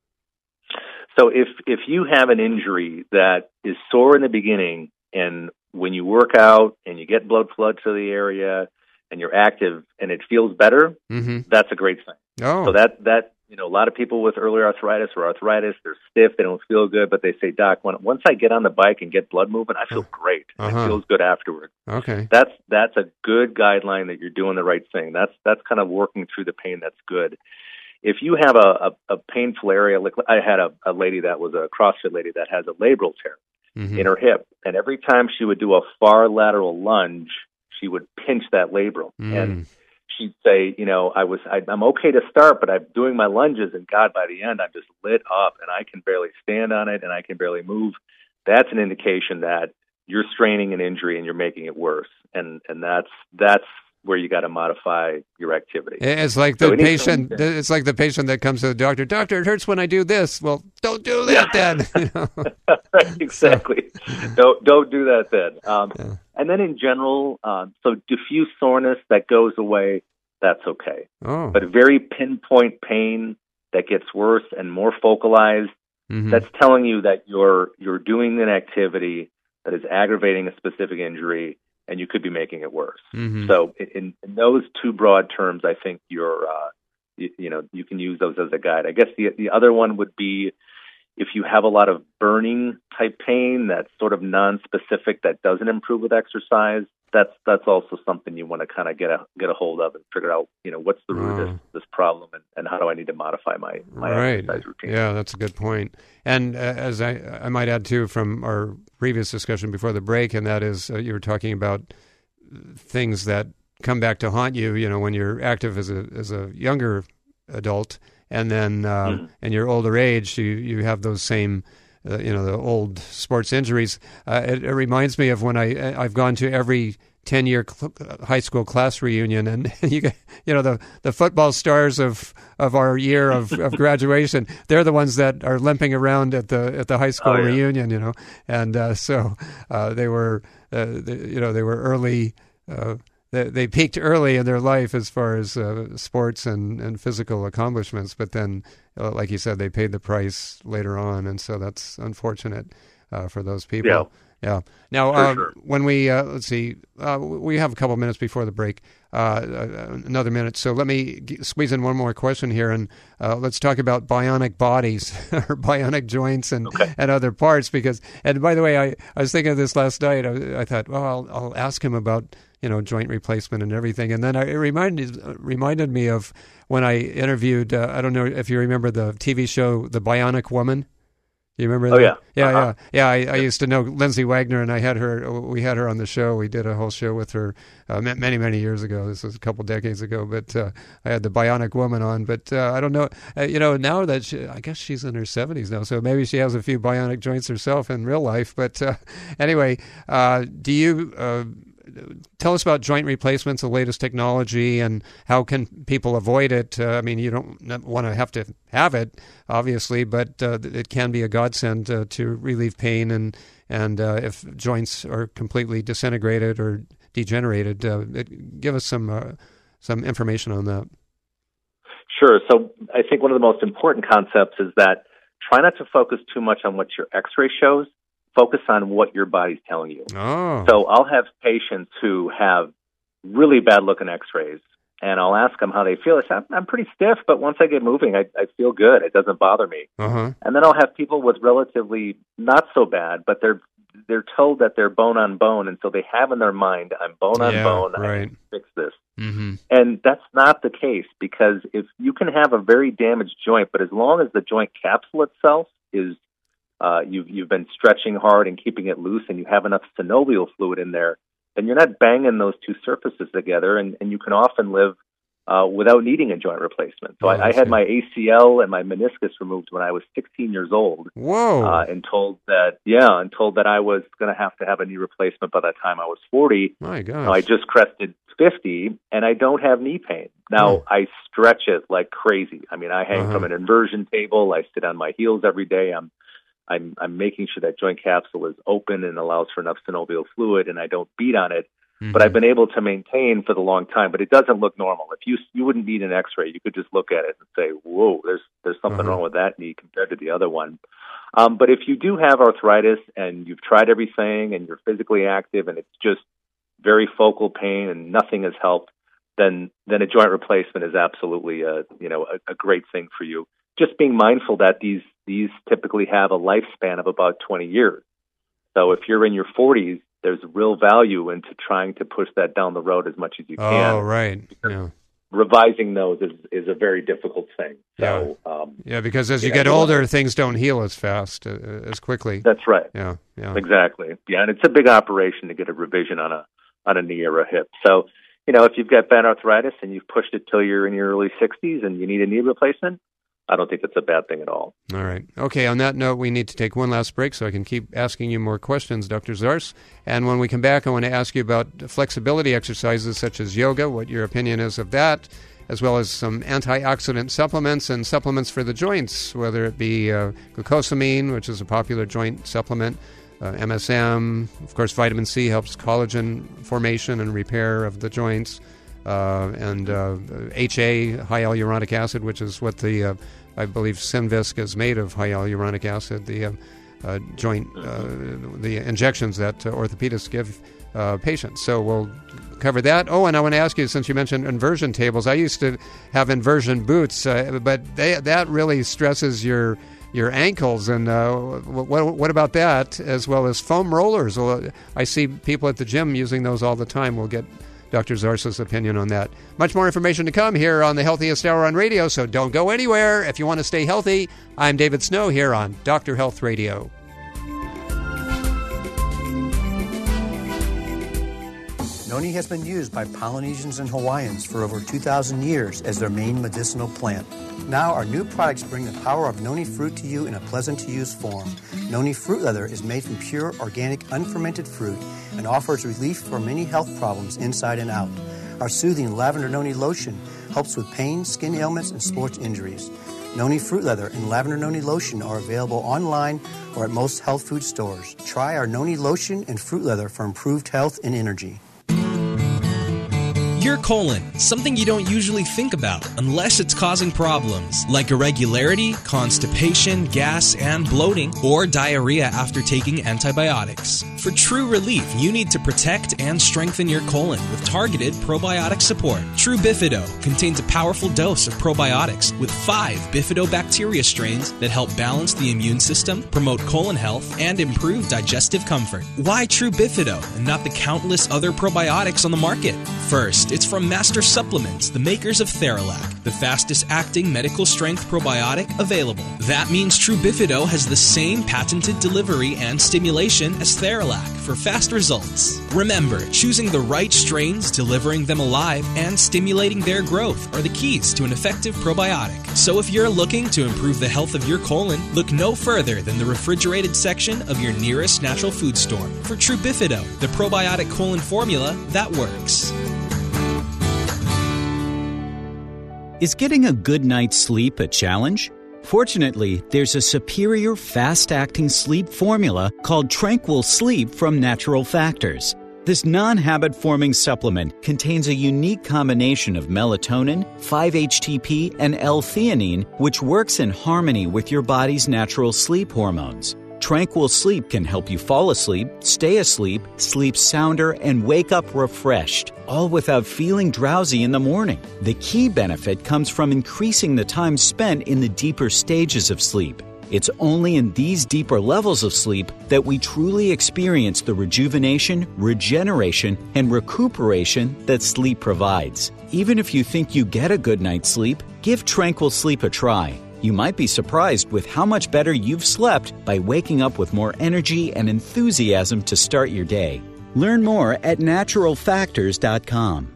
So if if you have an injury that is sore in the beginning, and when you work out and you get blood flow to the area and you're active and it feels better, mm-hmm. that's a great sign. Oh. So that that you know, a lot of people with early arthritis or arthritis, they're stiff, they don't feel good, but they say, Doc, when, once I get on the bike and get blood movement, I feel great. Uh-huh. It feels good afterwards. Okay. That's that's a good guideline that you're doing the right thing. That's that's kind of working through the pain. That's good. If you have a, a, a painful area, like I had a, a lady that was a CrossFit lady that has a labral tear mm-hmm. in her hip, and every time she would do a far lateral lunge, she would pinch that labral. Mm. And she'd say, you know, I was, I, I'm okay to start, but I'm doing my lunges, and God, by the end, I'm just lit up, and I can barely stand on it, and I can barely move. That's an indication that you're straining an injury and you're making it worse, and and that's that's where you got to modify your activity. It's like the so patient. It's like the patient that comes to the doctor. Doctor, it hurts when I do this. Well, don't do that yeah. then. You know? Right, exactly. So. Don't don't do that then. Um, yeah. And then in general, um, so diffuse soreness that goes away, that's okay. Oh. But very pinpoint pain that gets worse and more focalized, mm-hmm. that's telling you that you're you're doing an activity that is aggravating a specific injury, and you could be making it worse. Mm-hmm. So in, in those two broad terms, I think you're, uh, you, you know, you can use those as a guide. I guess the the other one would be if you have a lot of burning type pain that's sort of non-specific that doesn't improve with exercise. That's that's also something you want to kind of get a get a hold of and figure out, you know, what's the root of this, this problem and, and how do I need to modify my, my right. exercise routine. Yeah, that's a good point. And uh, as I I might add too from our previous discussion before the break, and that is uh, you were talking about things that come back to haunt you, you know, when you're active as a as a younger adult, and then uh, mm-hmm. in your older age, you you have those same. Uh, you know, the old sports injuries. Uh, it, it reminds me of when I, I've gone to every ten-year cl- high school class reunion, and you get, you know, the, the football stars of, of our year of, of graduation, they're the ones that are limping around at the at the high school oh, yeah. reunion, you know. And uh, so uh, they were, uh, they, you know, they were early, uh, they, they peaked early in their life as far as uh, sports and, and physical accomplishments, but then Uh, like you said, they paid the price later on, and so that's unfortunate uh, for those people. Yeah. Yeah. Now, uh, sure. when we uh, let's see, uh, we have a couple minutes before the break, uh, another minute. So let me g- squeeze in one more question here, and uh, let's talk about bionic bodies or bionic joints and, okay. and other parts. Because, and by the way, I, I was thinking of this last night. I, I thought, well, I'll, I'll ask him about you know joint replacement and everything, and then I, it reminded reminded me of when I interviewed. Uh, I don't know if you remember the T V show The Bionic Woman. You remember that? Oh, yeah. Yeah, uh-huh. yeah. Yeah, I, I used to know Lindsay Wagner, and I had her, we had her on the show. We did a whole show with her uh, many, many years ago. This was a couple decades ago, but uh, I had the Bionic Woman on. But uh, I don't know, uh, you know, now that she, I guess she's in her seventies now, so maybe she has a few bionic joints herself in real life. But uh, anyway, uh, do you... Uh, Tell us about joint replacements, the latest technology, and how can people avoid it? Uh, I mean, you don't want to have to have it, obviously, but uh, it can be a godsend uh, to relieve pain, and and uh, if joints are completely disintegrated or degenerated, uh, it, give us some uh, some information on that. Sure. So I think one of the most important concepts is that try not to focus too much on what your X-ray shows. Focus on what your body's telling you. Oh. So I'll have patients who have really bad-looking X-rays, and I'll ask them how they feel. I say, I'm, I'm pretty stiff, but once I get moving, I, I feel good. It doesn't bother me. Uh-huh. And then I'll have people with relatively not so bad, but they're they're told that they're bone on bone, and so they have in their mind, I'm bone on yeah, bone, right. I can fix this. Mm-hmm. And that's not the case, because if you can have a very damaged joint, but as long as the joint capsule itself is Uh, you've, you've been stretching hard and keeping it loose, and you have enough synovial fluid in there, then you're not banging those two surfaces together, and, and you can often live uh, without needing a joint replacement. So oh, I, I had my A C L and my meniscus removed when I was sixteen years old. Whoa! Uh, and told that, yeah, and told that I was going to have to have a knee replacement by the time I was forty. My gosh! Now, I just crested fifty, and I don't have knee pain. Now, oh. I stretch it like crazy. I mean, I hang uh-huh. from an inversion table. I sit on my heels every day. I'm I'm, I'm making sure that joint capsule is open and allows for enough synovial fluid, and I don't beat on it. Mm-hmm. But I've been able to maintain for the long time. But it doesn't look normal. If you you wouldn't need an X-ray, you could just look at it and say, "Whoa, there's there's something uh-huh. wrong with that knee compared to the other one." Um, but if you do have arthritis and you've tried everything and you're physically active and it's just very focal pain and nothing has helped, then then a joint replacement is absolutely a you know a, a great thing for you. Just being mindful that these these typically have a lifespan of about twenty years. So if you're in your forties, there's real value into trying to push that down the road as much as you can. Oh, right. Yeah. Revising those is, is a very difficult thing. So, yeah. Um, yeah, because as you yeah, get older, things don't heal as fast, uh, as quickly. That's right. Yeah, yeah. Exactly. Yeah, and it's a big operation to get a revision on a on a knee or a hip. So, you know, if you've got bad arthritis and you've pushed it till you're in your early sixties and you need a knee replacement, I don't think that's a bad thing at all. All right. Okay, on that note, we need to take one last break so I can keep asking you more questions, Doctor Zarz. And when we come back, I want to ask you about flexibility exercises such as yoga, what your opinion is of that, as well as some antioxidant supplements and supplements for the joints, whether it be uh, glucosamine, which is a popular joint supplement, uh, M S M, of course, vitamin C helps collagen formation and repair of the joints, uh, and uh, H A, high hyaluronic acid, which is what the uh, I believe Synvisc is made of high hyaluronic acid, the uh, uh, joint, uh, the injections that uh, orthopedists give uh, patients. So we'll cover that. Oh, and I want to ask you, since you mentioned inversion tables, I used to have inversion boots, uh, but they, that really stresses your your ankles. And uh, what, what about that, as well as foam rollers? Well, I see people at the gym using those all the time. We'll get Doctor Zarsa's opinion on that. Much more information to come here on the Healthiest Hour on Radio, so don't go anywhere. If you want to stay healthy, I'm David Snow here on Doctor Health Radio. Noni has been used by Polynesians and Hawaiians for over two thousand years as their main medicinal plant. Now our new products bring the power of noni fruit to you in a pleasant-to-use form. Noni fruit leather is made from pure, organic, unfermented fruit and offers relief for many health problems inside and out. Our soothing lavender noni lotion helps with pain, skin ailments, and sports injuries. Noni fruit leather and lavender noni lotion are available online or at most health food stores. Try our noni lotion and fruit leather for improved health and energy. Your colon, something you don't usually think about unless it's causing problems like irregularity, constipation, gas, and bloating, or diarrhea after taking antibiotics. For true relief, you need to protect and strengthen your colon with targeted probiotic support. True Bifido contains a powerful dose of probiotics with five bifidobacteria strains that help balance the immune system, promote colon health, and improve digestive comfort. Why True Bifido and not the countless other probiotics on the market? First, it's from Master Supplements, the makers of Theralac, the fastest-acting medical-strength probiotic available. That means True Bifido has the same patented delivery and stimulation as Theralac for fast results. Remember, choosing the right strains, delivering them alive, and stimulating their growth are the keys to an effective probiotic. So if you're looking to improve the health of your colon, look no further than the refrigerated section of your nearest natural food store for True Bifido, the probiotic colon formula that works. Is getting a good night's sleep a challenge? Fortunately, there's a superior fast-acting sleep formula called Tranquil Sleep from Natural Factors. This non-habit-forming supplement contains a unique combination of melatonin, five H T P, and L-theanine, which works in harmony with your body's natural sleep hormones. Tranquil Sleep can help you fall asleep, stay asleep, sleep sounder, and wake up refreshed, all without feeling drowsy in the morning. The key benefit comes from increasing the time spent in the deeper stages of sleep. It's only in these deeper levels of sleep that we truly experience the rejuvenation, regeneration, and recuperation that sleep provides. Even if you think you get a good night's sleep, give Tranquil Sleep a try. You might be surprised with how much better you've slept by waking up with more energy and enthusiasm to start your day. Learn more at natural factors dot com.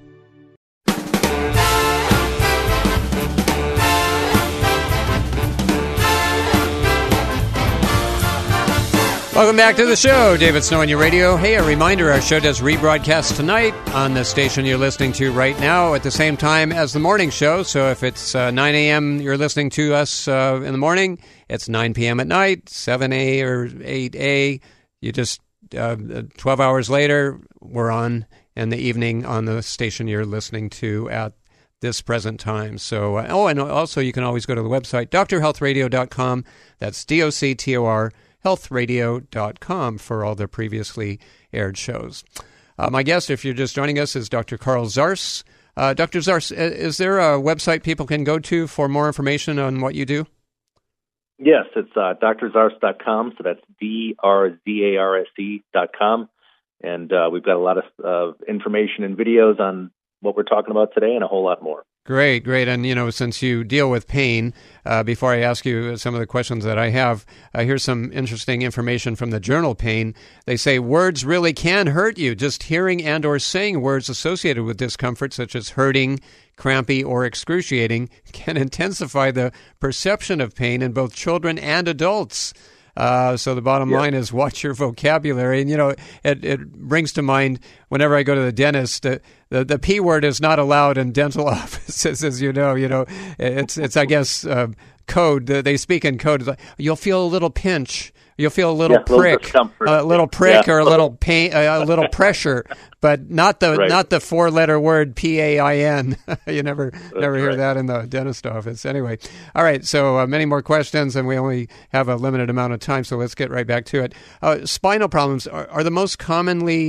Welcome back to the show. David Snow on your radio. Hey, a reminder, our show does rebroadcast tonight on the station you're listening to right now at the same time as the morning show. So if it's uh, nine a.m. you're listening to us uh, in the morning, it's nine p.m. at night, seven a or eight a. You just, uh, twelve hours later, we're on in the evening on the station you're listening to at this present time. So, uh, oh, and also you can always go to the website, D R health radio dot com. That's D O C T O R health radio dot com for all the previously aired shows. Uh, my guest, if you're just joining us, is Doctor Carl Zars. Uh, Doctor Zars, is there a website people can go to for more information on what you do? Yes, it's uh, D R zars dot com, so that's D R Z A R S E dot com. And uh, we've got a lot of uh, information and videos on what we're talking about today and a whole lot more. Great, great. And, you know, since you deal with pain, uh, before I ask you some of the questions that I have, uh, here's some interesting information from the journal Pain. They say words really can hurt you. Just hearing and or saying words associated with discomfort, such as hurting, crampy, or excruciating, can intensify the perception of pain in both children and adults. Uh, so the bottom yeah. line is watch your vocabulary. And, you know, it, it brings to mind whenever I go to the dentist, uh, the, the P word is not allowed in dental offices, as you know. You know, it's, it's I guess, uh, code. They speak in code. You'll feel a little pinch. You'll feel a little yeah, prick, a little, a little prick, yeah. or a little pain, a little pressure, but not the right. not the four-letter word P A I N. You never That's never hear right. that in the dentist office. Anyway, all right. So uh, many more questions, and we only have a limited amount of time. So let's get right back to it. Uh, spinal problems are, are the most commonly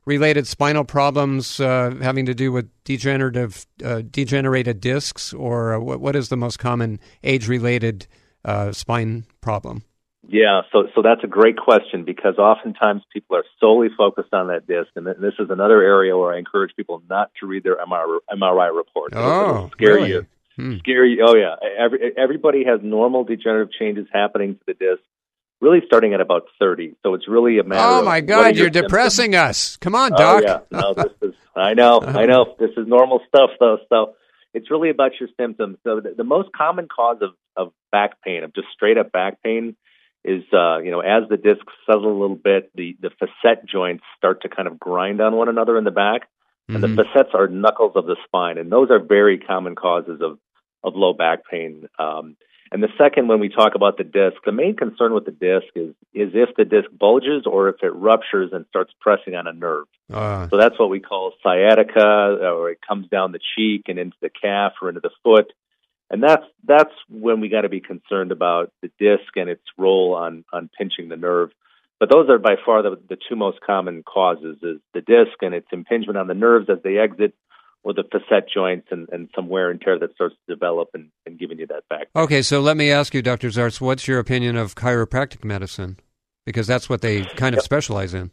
age-related spinal problems uh, having to do with degenerative, uh, degenerated discs, or uh, what, what is the most common age-related uh, spine problem? Yeah, so so that's a great question, because oftentimes people are solely focused on that disc, and this is another area where I encourage people not to read their M R I report. Oh, It'll scare really? you. Hmm. Scare you. Oh, yeah. Every, everybody has normal degenerative changes happening to the disc, really starting at about thirty. So it's really a matter Oh, of... my what God, are you're your depressing symptoms? us. Come on, Oh, Doc. yeah. No, this is, I know, I know. This is normal stuff, though. So it's really about your symptoms. So the, the most common cause of, of back pain, of just straight-up back pain, is, uh, you know, as the discs settle a little bit, the, the facet joints start to kind of grind on one another in the back. And Mhm. the facets are knuckles of the spine. And those are very common causes of, of low back pain. Um, and the second, when we talk about the disc, the main concern with the disc is, is if the disc bulges or if it ruptures and starts pressing on a nerve. Uh, So that's what we call sciatica, or it comes down the cheek and into the calf or into the foot. And that's that's when we got to be concerned about the disc and its role on, on pinching the nerve. But those are by far the, the two most common causes, is the disc and its impingement on the nerves as they exit, or the facet joints and, and some wear and tear that starts to develop and, and giving you that back. okay, so let me ask you, Doctor Zarts, what's your opinion of chiropractic medicine? Because that's what they kind of specialize in.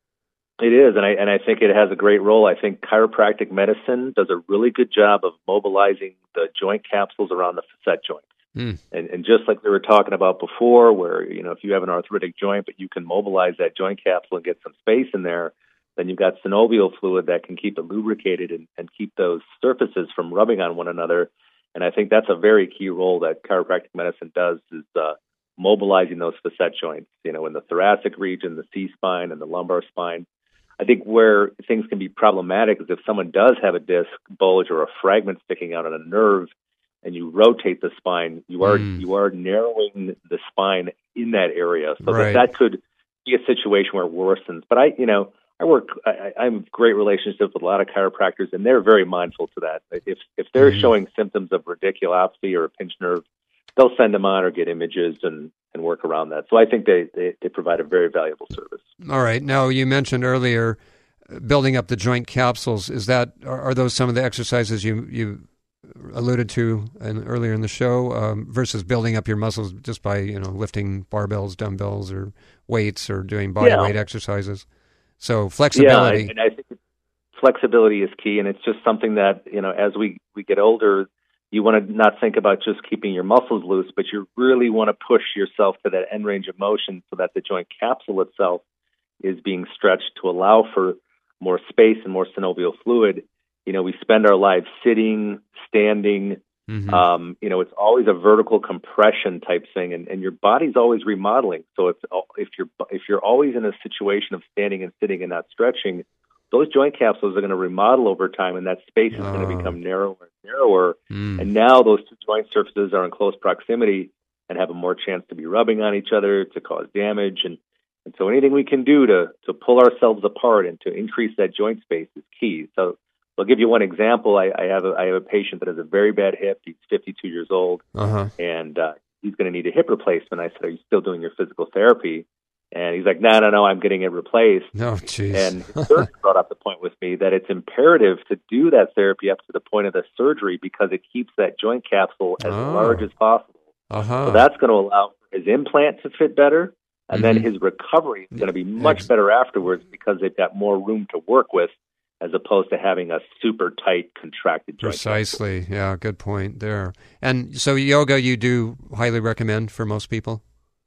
It is, and I and I think it has a great role. I think chiropractic medicine does a really good job of mobilizing the joint capsules around the facet joints. Mm. And, and just like we were talking about before, where, you know, if you have an arthritic joint, but you can mobilize that joint capsule and get some space in there, then you've got synovial fluid that can keep it lubricated and, and keep those surfaces from rubbing on one another. And I think that's a very key role that chiropractic medicine does, is uh, mobilizing those facet joints, you know, in the thoracic region, the C-spine, and the lumbar spine. I think where things can be problematic is if someone does have a disc bulge or a fragment sticking out on a nerve, and you rotate the spine, you are Mm. you are narrowing the spine in that area. So Right. that, that could be a situation where it worsens. But I, you know, I work, I, I have great relationships with a lot of chiropractors, and they're very mindful to that. If if they're Mhm. showing symptoms of radiculopathy or a pinched nerve, they'll send them on or get images and, and work around that. So I think they, they, they provide a very valuable service. All right. Now, you mentioned earlier uh, building up the joint capsules. Is that are, are those some of the exercises you you alluded to in, earlier in the show, um, versus building up your muscles just by, you know, lifting barbells, dumbbells, or weights, or doing body Yeah. weight exercises? So flexibility. Yeah, and I think flexibility is key, and it's just something that, you know, as we, we get older, you want to not think about just keeping your muscles loose, but you really want to push yourself to that end range of motion so that the joint capsule itself is being stretched to allow for more space and more synovial fluid. You know, we spend our lives sitting, standing. Mhm. Um, you know, it's always a vertical compression type thing, and, and your body's always remodeling. So if if you're if you're always in a situation of standing and sitting and not stretching, those joint capsules are going to remodel over time, and that space is Oh. going to become narrower and narrower. Mm. And now those two joint surfaces are in close proximity and have a more chance to be rubbing on each other, to cause damage. And, and so anything we can do to, to pull ourselves apart and to increase that joint space is key. So I'll give you one example. I, I have a, I have a patient that has a very bad hip. He's fifty-two years old, Uh-huh. and uh, he's going to need a hip replacement. I said, "Are you still doing your physical therapy?" And he's like, no, no, no, I'm getting it replaced. No, jeez. And his surgeon brought up the point with me that it's imperative to do that therapy up to the point of the surgery because it keeps that joint capsule as Oh. large as possible. Uh-huh. So that's going to allow his implant to fit better, and Mhm. then his recovery is going to be much Ex- better afterwards because they've got more room to work with as opposed to having a super tight, contracted joint. Precisely. Yeah, good point there. And so yoga you do highly recommend for most people?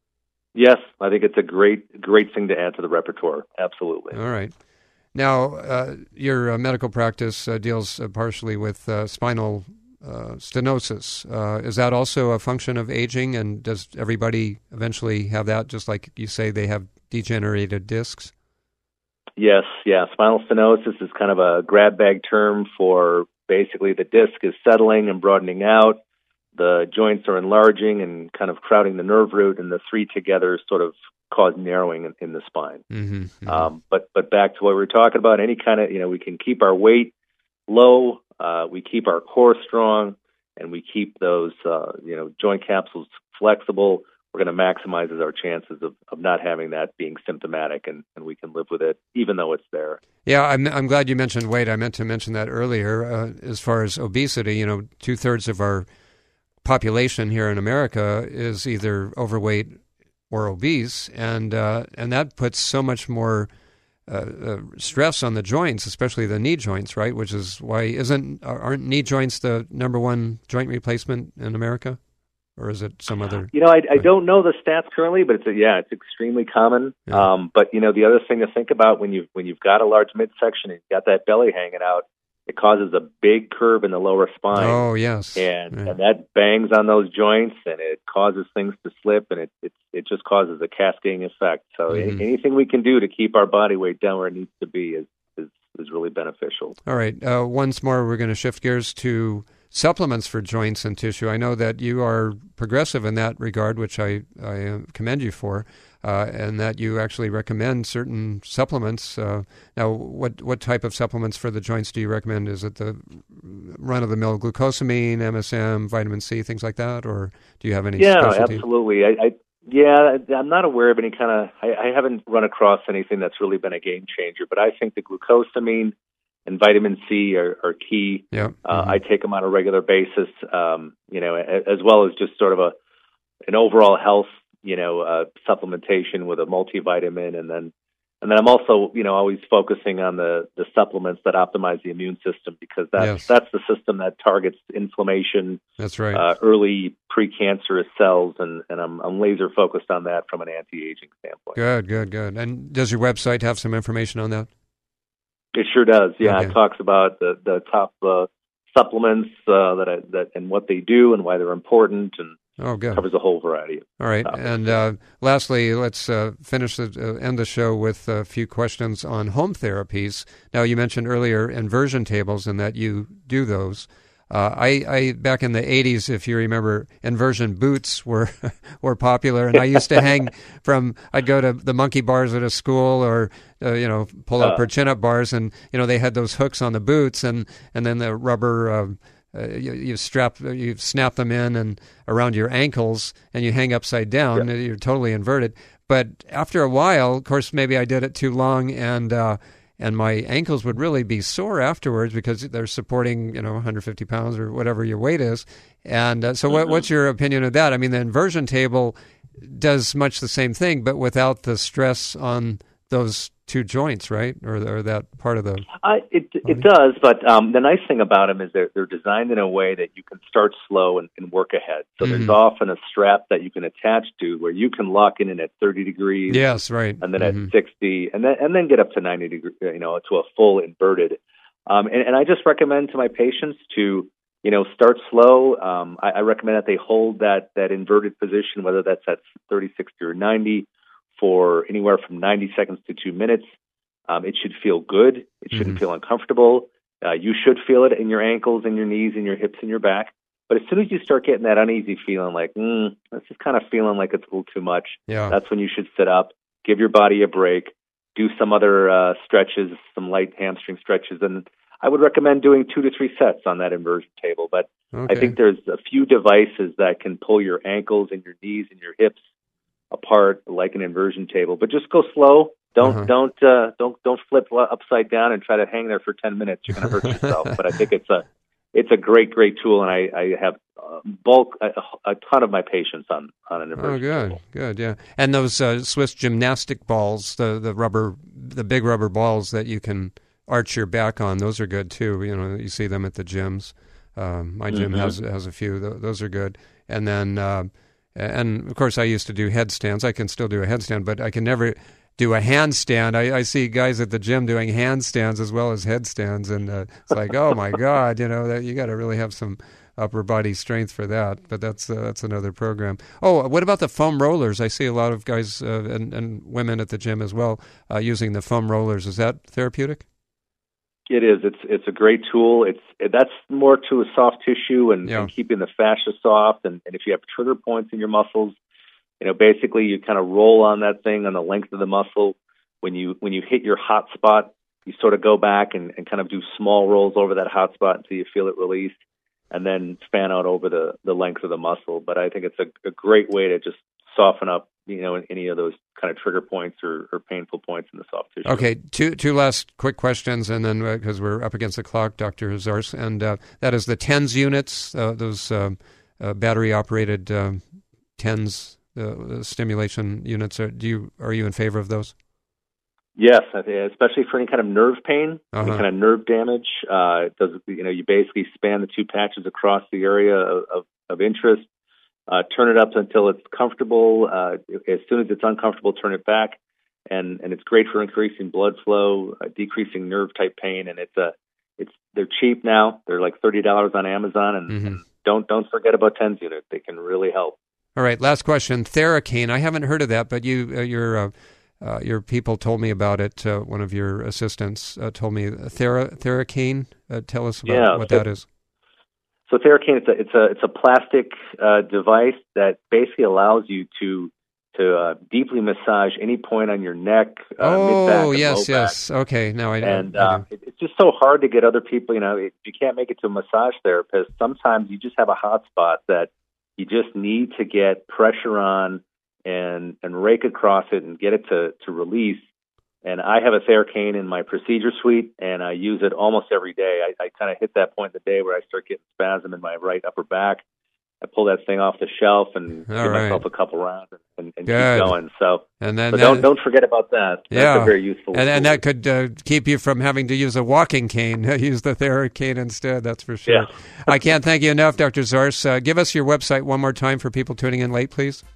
Yes, I think it's a great, great thing to add to the repertoire. Absolutely. All right. Now, uh, your uh, medical practice uh, deals uh, partially with uh, spinal uh, stenosis. Uh, is that also a function of aging, and does everybody eventually have that, just like you say they have degenerated discs? Yes, yeah. Spinal stenosis is kind of a grab bag term for basically the disc is settling and broadening out. The joints are enlarging and kind of crowding the nerve root, and the three together sort of cause narrowing in, in the spine. Mm-hmm, mm-hmm. Um, but but back to what we were talking about, any kind of, you know, we can keep our weight low, uh, we keep our core strong, and we keep those, uh, you know, joint capsules flexible. we're going to maximize our chances of, of not having that being symptomatic, and, and we can live with it even though it's there. Yeah, I'm, I'm glad you mentioned weight. I meant to mention that earlier. Uh, as far as obesity, you know, two-thirds of our population here in America is either overweight or obese, and uh, and that puts so much more uh, uh, stress on the joints, especially the knee joints, right? Which is why isn't aren't knee joints the number one joint replacement in America, or is it some other? You know, I, I don't know the stats currently, but it's a, yeah, it's extremely common. Yeah. Um, but you know, the other thing to think about when you when you've got a large midsection and you've got that belly hanging out, it causes a big curve in the lower spine. Oh, yes. And, yeah. and that bangs on those joints, and it causes things to slip, and it it, it just causes a cascading effect. So Mm-hmm. any, anything we can do to keep our body weight down where it needs to be is, is, is really beneficial. All right. Uh, once more, we're going to shift gears to supplements for joints and tissue. I know that you are progressive in that regard, which I, I uh, commend you for. Uh, and that you actually recommend certain supplements. Uh, now, what what type of supplements for the joints do you recommend? Is it the run-of-the-mill glucosamine, M S M, vitamin C, things like that, or do you have any yeah, specialty? absolutely. I, I yeah, I'm not aware of any kind of. I, I haven't run across anything that's really been a game changer, but I think the glucosamine and vitamin C are, are key. Yeah, uh, mm-hmm. I take them on a regular basis. Um, you know, as well as just sort of a an overall health. You know, uh, supplementation with a multivitamin, and then, and then I'm also, you know, always focusing on the, the supplements that optimize the immune system, because that's Yes. that's the system that targets inflammation. That's right. Uh, early precancerous cells, and, and I'm I'm laser focused on that from an anti-aging standpoint. Good, good, good. And does your website have some information on that? It sure does. Yeah, Okay. it talks about the the top uh, supplements uh, that I, that and what they do and why they're important, and Oh, good. covers a whole variety. Of All right. topics. And uh, lastly, let's uh, finish the, uh, end the show with a few questions on home therapies. Now, you mentioned earlier inversion tables and that you do those. Uh, I, I back in the eighties, if you remember, inversion boots were were popular, and I used to hang from. I'd go to the monkey bars at a school, or uh, you know, pull up Uh. or chin up bars, and you know they had those hooks on the boots, and and then the rubber. Uh, Uh, you, you strap, you snap them in and around your ankles, and you hang upside down. Yeah. You're totally inverted. But after a while, of course, maybe I did it too long, and uh, and my ankles would really be sore afterwards because they're supporting, you know, one hundred fifty pounds or whatever your weight is. And uh, so, what, what's your opinion of that? I mean, the inversion table does much the same thing, but without the stress on those two joints, right? Or, or that part of the... Uh, it it does, but um, the nice thing about them is they're they're designed in a way that you can start slow and, and work ahead. So Mhm. there's often a strap that you can attach to where you can lock in at thirty degrees, Yes, right. and then Mhm. at sixty, and then and then get up to ninety degrees, you know, to a full inverted. Um, and, and I just recommend to my patients to, you know, start slow. Um, I, I recommend that they hold that that inverted position, whether that's at thirty, sixty, or ninety, for anywhere from ninety seconds to two minutes. Um, it should feel good. It shouldn't Mhm. feel uncomfortable. Uh, you should feel it in your ankles and your knees and your hips and your back. But as soon as you start getting that uneasy feeling, like, mm, this is kind of feeling like it's a little too much, Yeah. that's when you should sit up, give your body a break, do some other uh, stretches, some light hamstring stretches. And I would recommend doing two to three sets on that inversion table. But Okay. I think there's a few devices that can pull your ankles and your knees and your hips apart like an inversion table. But just go slow. Don't Uh-huh. don't uh, don't don't flip upside down and try to hang there for ten minutes. You're going to hurt yourself. But I think it's a it's a great great tool, and I, I have uh, bulk a, a ton of my patients on on an inversion Oh, good, table. good, yeah. And those uh, Swiss gymnastic balls, the the rubber, the big rubber balls that you can arch your back on, those are good too. You know, you see them at the gyms. Um, my gym Mhm. has has a few. Th- those are good. And then, uh, and of course, I used to do headstands. I can still do a headstand, but I can never do a handstand. I, I see guys at the gym doing handstands as well as headstands, and uh, it's like, oh my God, you know, that you got to really have some upper body strength for that. But that's uh, that's another program. Oh, what about the foam rollers? I see a lot of guys uh, and, and women at the gym as well uh, using the foam rollers. Is that therapeutic? It is. It's it's a great tool. It's that's more to a soft tissue and, Yeah. and keeping the fascia soft. And, and if you have trigger points in your muscles, you know, basically you kind of roll on that thing on the length of the muscle. When you when you hit your hot spot, you sort of go back and, and kind of do small rolls over that hot spot until you feel it released, and then fan out over the, the length of the muscle. But I think it's a, a great way to just soften up, you know, any of those kind of trigger points or, or painful points in the soft tissue. Okay, two two last quick questions, and then because uh, we're up against the clock, Doctor Zars, and uh, that is the TENS units, uh, those um, uh, battery-operated um, TENS uh, stimulation units. Are, do you are you in favor of those? Yes, especially for any kind of nerve pain, uh-huh. any kind of nerve damage. Uh, it does you know you basically span the two patches across the area of, of, of interest. Uh, turn it up until it's comfortable. Uh, as soon as it's uncomfortable, turn it back, and, and it's great for increasing blood flow, uh, decreasing nerve type pain, and it's a it's they're cheap now. They're like thirty dollars on Amazon, and, mm-hmm. and don't don't forget about TENS unit. They can really help. All right, last question. Theracane. I haven't heard of that, but you uh, your uh, uh, your people told me about it. Uh, one of your assistants uh, told me Thera Theracane. Uh, tell us about yeah, what so, that is. So Theracane, it's a it's a it's a plastic uh, device that basically allows you to to uh, deeply massage any point on your neck. Uh, oh mid-back and yes, low yes. back. Okay, now I, and I, I uh, it, it's just so hard to get other people. You know, if you can't make it to a massage therapist, sometimes you just have a hot spot that you just need to get pressure on and and rake across it and get it to to release. And I have a Theracane in my procedure suite, and I use it almost every day. I, I kind of hit that point in the day where I start getting spasm in my right upper back. I pull that thing off the shelf and All give right. myself a couple rounds and, and keep Good. going. So, and then so that, don't don't forget about that. Yeah, that's a very useful. And, and tool. that could uh, keep you from having to use a walking cane. Use the Theracane instead. That's for sure. Yeah. I can't thank you enough, Doctor Zars. Uh, give us your website one more time for people tuning in late, please.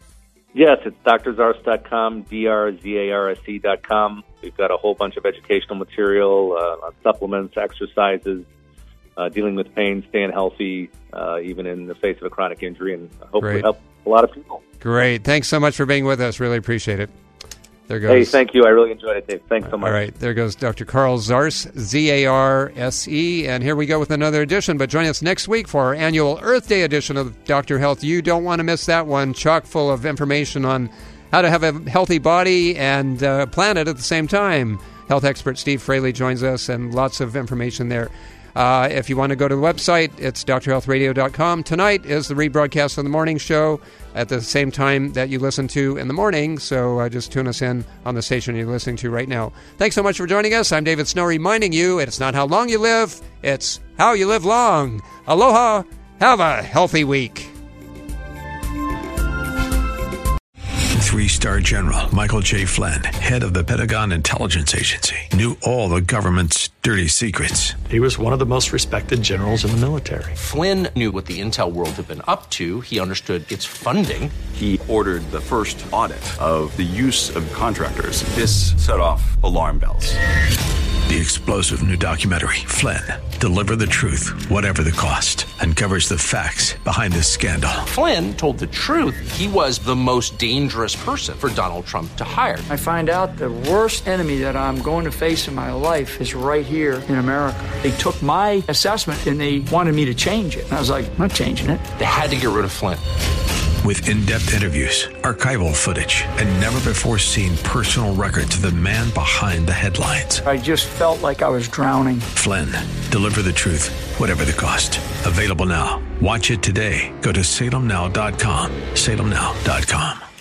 Yes, it's d r zars dot com, D R Z A R S E dot com. We've got a whole bunch of educational material uh, on supplements, exercises, uh, dealing with pain, staying healthy, uh, even in the face of a chronic injury, and I hope Great. we help a lot of people. Great. Thanks so much for being with us. Really appreciate it. There goes. Hey, thank you. I really enjoyed it, Dave. Thanks so much. All right. There goes Doctor Carl Zars, Z A R S E. And here we go with another edition. But join us next week for our annual Earth Day edition of Doctor Health. You don't want to miss that one. Chock full of information on how to have a healthy body and uh, planet at the same time. Health expert Steve Fraley joins us, and lots of information there. Uh, if you want to go to the website, it's d r health radio dot com. Tonight is the rebroadcast of the morning show at the same time that you listen to in the morning, so uh, just tune us in on the station you're listening to right now. Thanks so much for joining us. I'm David Snow, reminding you it's not how long you live, it's how you live long. Aloha. Have a healthy week. Three-star General Michael J. Flynn, head of the Pentagon Intelligence Agency, knew all the government's dirty secrets. He was one of the most respected generals in the military. Flynn knew what the intel world had been up to. He understood its funding. He ordered the first audit of the use of contractors. This set off alarm bells. The explosive new documentary, Flynn, Deliver the Truth, Whatever the Cost, uncovers the facts behind this scandal. Flynn told the truth. He was the most dangerous person for Donald Trump to hire. I find out the worst enemy that I'm going to face in my life is right here in America. They took my assessment and they wanted me to change it. And I was like, I'm not changing it. They had to get rid of Flynn. With in-depth interviews, archival footage, and never-before-seen personal records of the man behind the headlines. I just felt like I was drowning. Flynn, Deliver the Truth, Whatever the Cost. Available now. Watch it today. Go to salem now dot com. salem now dot com.